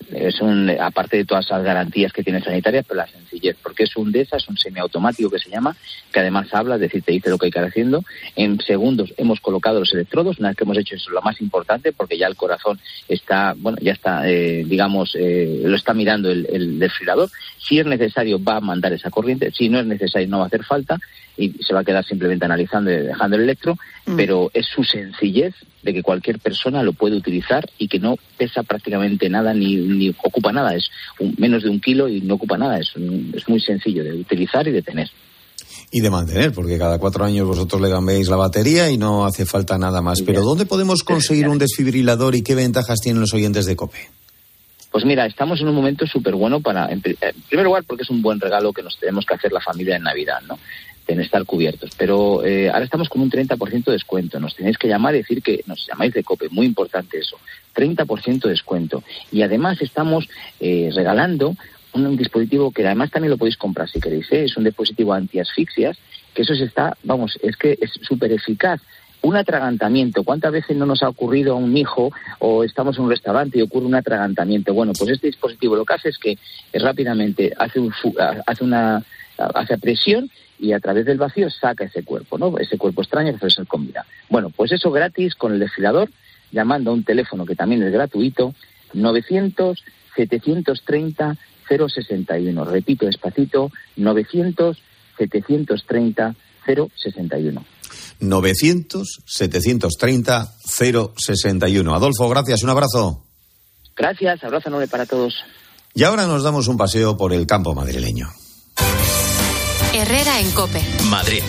es un, aparte de todas las garantías que tiene sanitarias, pero la sencillez, porque es un D E S A, es un semiautomático que se llama, que además habla, es decir, te dice lo que hay que ir haciendo. En segundos hemos colocado los electrodos, una vez que hemos hecho eso, lo más importante, porque ya el corazón está, bueno, ya está, eh, digamos, eh, lo está mirando el, el desfibrilador. Si es necesario, va a mandar esa corriente, si no es necesario, no va a hacer falta, y se va a quedar simplemente analizando y dejando el electro, mm. pero es su sencillez de que cualquier persona lo puede utilizar y que no pesa prácticamente nada ni, ni ocupa nada, es un, menos de un kilo y no ocupa nada, es, un, es muy sencillo de utilizar y de tener. Y de mantener, porque cada cuatro años vosotros le cambiéis la batería y no hace falta nada más. Pero ¿dónde podemos conseguir un desfibrilador y qué ventajas tienen los oyentes de COPE? Pues mira, estamos en un momento súper bueno para, en primer lugar, porque es un buen regalo que nos tenemos que hacer la familia en Navidad, ¿no? En estar cubiertos. Pero eh, ahora estamos con un treinta por ciento de descuento. Nos tenéis que llamar y decir que nos llamáis de COPE. Muy importante eso. treinta por ciento de descuento. Y además estamos eh, regalando un, un dispositivo que además también lo podéis comprar si queréis, ¿eh? Es un dispositivo antiasfixias, que eso se está, vamos, es que es súper eficaz. Un atragantamiento. ¿Cuántas veces no nos ha ocurrido a un hijo o estamos en un restaurante y ocurre un atragantamiento? Bueno, pues este dispositivo lo que hace es que eh, rápidamente hace, un, hace una hace presión y a través del vacío saca ese cuerpo, ¿no? Ese cuerpo extraño que puede ser comida. Bueno, pues eso gratis con el desfibrilador, llamando a un teléfono que también es gratuito, novecientos, setecientos treinta, cero sesenta y uno. Repito despacito, novecientos, setecientos treinta, cero sesenta y uno. novecientos, setecientos treinta, cero sesenta y uno. Adolfo, gracias, un abrazo. Gracias, abrazo enorme para todos. Y ahora nos damos un paseo por el campo madrileño. Herrera en COPE. Madrid.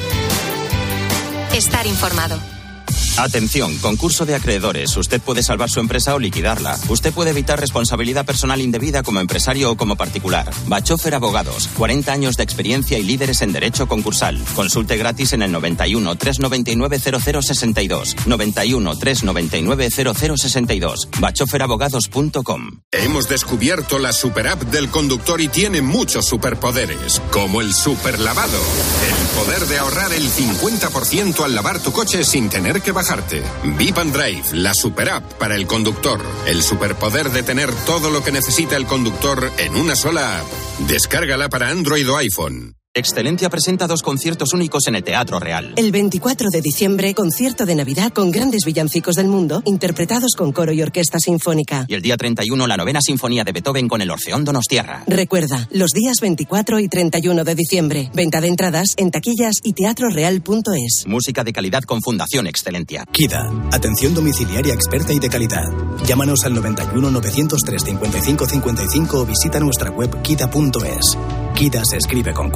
Estar informado. Atención, concurso de acreedores. Usted puede salvar su empresa o liquidarla. Usted puede evitar responsabilidad personal indebida como empresario o como particular. Bachofer Abogados, cuarenta años de experiencia y líderes en derecho concursal. Consulte gratis en el noventa y uno, trescientos noventa y nueve, cero cero sesenta y dos. noventa y uno, trescientos noventa y nueve, cero cero sesenta y dos. bachofer abogados punto com. Hemos descubierto la super app del conductor y tiene muchos superpoderes, como el super lavado. El poder de ahorrar el cincuenta por ciento al lavar tu coche sin tener que bajar. Vip and Drive, la super app para el conductor. El superpoder de tener todo lo que necesita el conductor en una sola app. Descárgala para Android o iPhone. Excelencia presenta dos conciertos únicos en el Teatro Real. El veinticuatro de diciembre, concierto de Navidad con grandes villancicos del mundo, interpretados con coro y orquesta sinfónica. Y el día treinta y uno, la novena sinfonía de Beethoven con el Orfeón Donostiarra. Recuerda, los días veinticuatro y treinta y uno de diciembre. Venta de entradas en taquillas y teatro real punto es. Música de calidad con Fundación Excelencia. Kida, atención domiciliaria experta y de calidad. Llámanos al noventa y uno, novecientos tres, cincuenta y cinco cincuenta y cinco o visita nuestra web kida punto es. Kida se escribe con Q.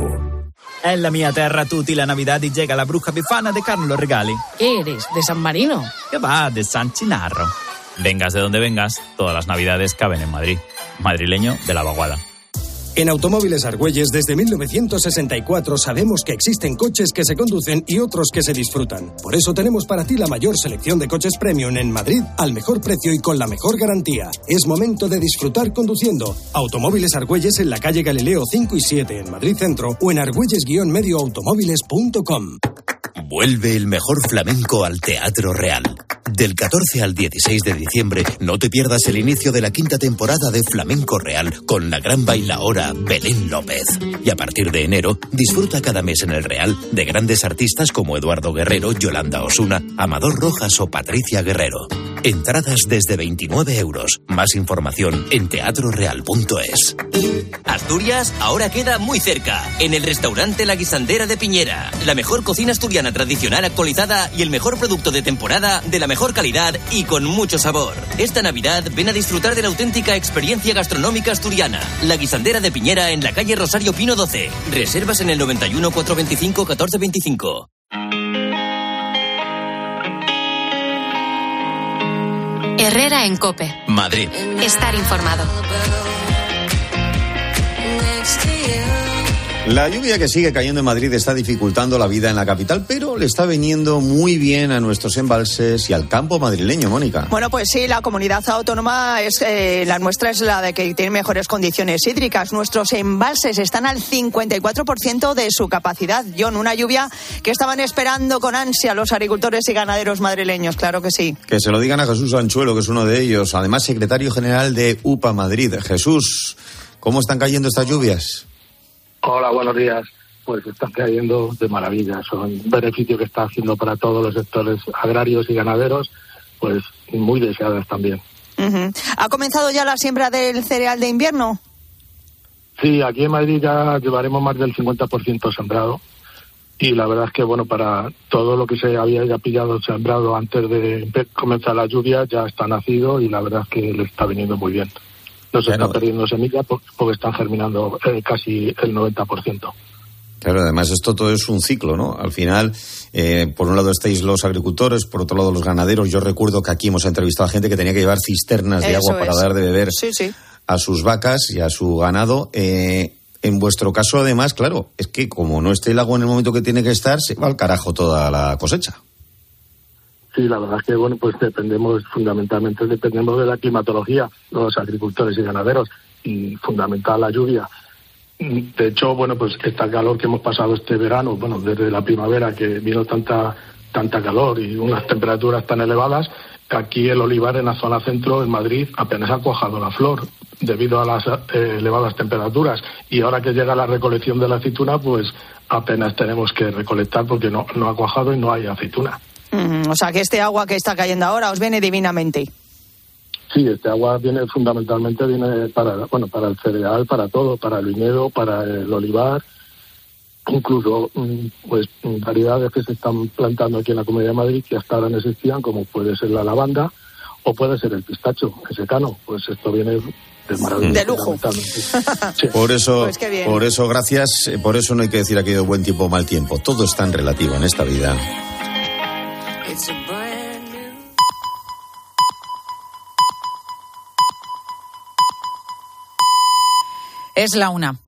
En la mia terra tutti la Navidad y llega la bruja bifana de Carlos Regali. ¿Qué eres? ¿De San Marino? Que va, de San Chinarro. Vengas de donde vengas, todas las Navidades caben en Madrid. Madrileño de la vaguada. En Automóviles Argüelles, desde mil novecientos sesenta y cuatro, sabemos que existen coches que se conducen y otros que se disfrutan. Por eso tenemos para ti la mayor selección de coches premium en Madrid, al mejor precio y con la mejor garantía. Es momento de disfrutar conduciendo. Automóviles Argüelles en la calle Galileo cinco y siete, en Madrid Centro, o en argüelles guion medio automóviles punto com. Vuelve el mejor flamenco al Teatro Real. Del catorce al dieciséis de diciembre, no te pierdas el inicio de la quinta temporada de Flamenco Real con la gran bailaora Belén López. Y a partir de enero, disfruta cada mes en el Real de grandes artistas como Eduardo Guerrero, Yolanda Osuna, Amador Rojas o Patricia Guerrero. Entradas desde veintinueve euros. Más información en teatro real punto es. Asturias ahora queda muy cerca, en el restaurante La Guisandera de Piñera. La mejor cocina asturiana tradicional actualizada y el mejor producto de temporada de la mejor calidad y con mucho sabor. Esta Navidad ven a disfrutar de la auténtica experiencia gastronómica asturiana. La Guisandera de Piñera en la calle Rosario Pino doce. Reservas en el noventa y uno, cuatrocientos veinticinco, catorce veinticinco. Herrera en COPE. Madrid. Estar informado. La lluvia que sigue cayendo en Madrid está dificultando la vida en la capital, pero le está viniendo muy bien a nuestros embalses y al campo madrileño, Mónica. Bueno, pues sí, la comunidad autónoma, es eh, la nuestra es la de que tiene mejores condiciones hídricas. Nuestros embalses están al cincuenta y cuatro por ciento de su capacidad. John, una lluvia que estaban esperando con ansia los agricultores y ganaderos madrileños, claro que sí. Que se lo digan a Jesús Anchuelo, que es uno de ellos, además secretario general de U P A Madrid. Jesús, ¿cómo están cayendo estas lluvias? Hola, buenos días. Pues están cayendo de maravilla. Son beneficios que está haciendo para todos los sectores agrarios y ganaderos, pues muy deseadas también. Uh-huh. ¿Ha comenzado ya la siembra del cereal de invierno? Sí, aquí en Madrid ya llevaremos más del cincuenta por ciento sembrado. Y la verdad es que, bueno, para todo lo que se había ya pillado sembrado antes de comenzar la lluvia, ya está nacido y la verdad es que le está viniendo muy bien. No se claro. está perdiendo semilla porque están germinando eh, casi el noventa por ciento. Claro, además esto todo es un ciclo, ¿no? Al final, eh, por un lado estáis los agricultores, por otro lado los ganaderos. Yo recuerdo que aquí hemos entrevistado a gente que tenía que llevar cisternas de Eso agua para es. dar de beber sí, sí. a sus vacas y a su ganado. Eh, en vuestro caso, además, claro, es que como no esté el agua en el momento que tiene que estar, se va al carajo toda la cosecha. Sí, la verdad es que, bueno, pues dependemos, fundamentalmente dependemos de la climatología, los agricultores y ganaderos, y fundamental la lluvia. De hecho, bueno, pues esta calor que hemos pasado este verano, bueno, desde la primavera que vino tanta tanta calor y unas temperaturas tan elevadas, aquí el olivar en la zona centro, en Madrid, apenas ha cuajado la flor debido a las eh, elevadas temperaturas. Y ahora que llega la recolección de la aceituna, pues apenas tenemos que recolectar porque no, no ha cuajado y no hay aceituna. Mm, o sea, que este agua que está cayendo ahora os viene divinamente. Sí, este agua viene fundamentalmente viene para bueno para el cereal, para todo, para el viñedo, para el olivar, incluso pues variedades que se están plantando aquí en la Comunidad de Madrid que hasta ahora no existían, como puede ser la lavanda o puede ser el pistacho, el secano. Pues esto viene de maravilla. De lujo. Sí. Por eso, pues qué bien. por eso, gracias. Por eso no hay que decir aquí de buen tiempo o mal tiempo. Todo es tan relativo en esta vida. Es la una.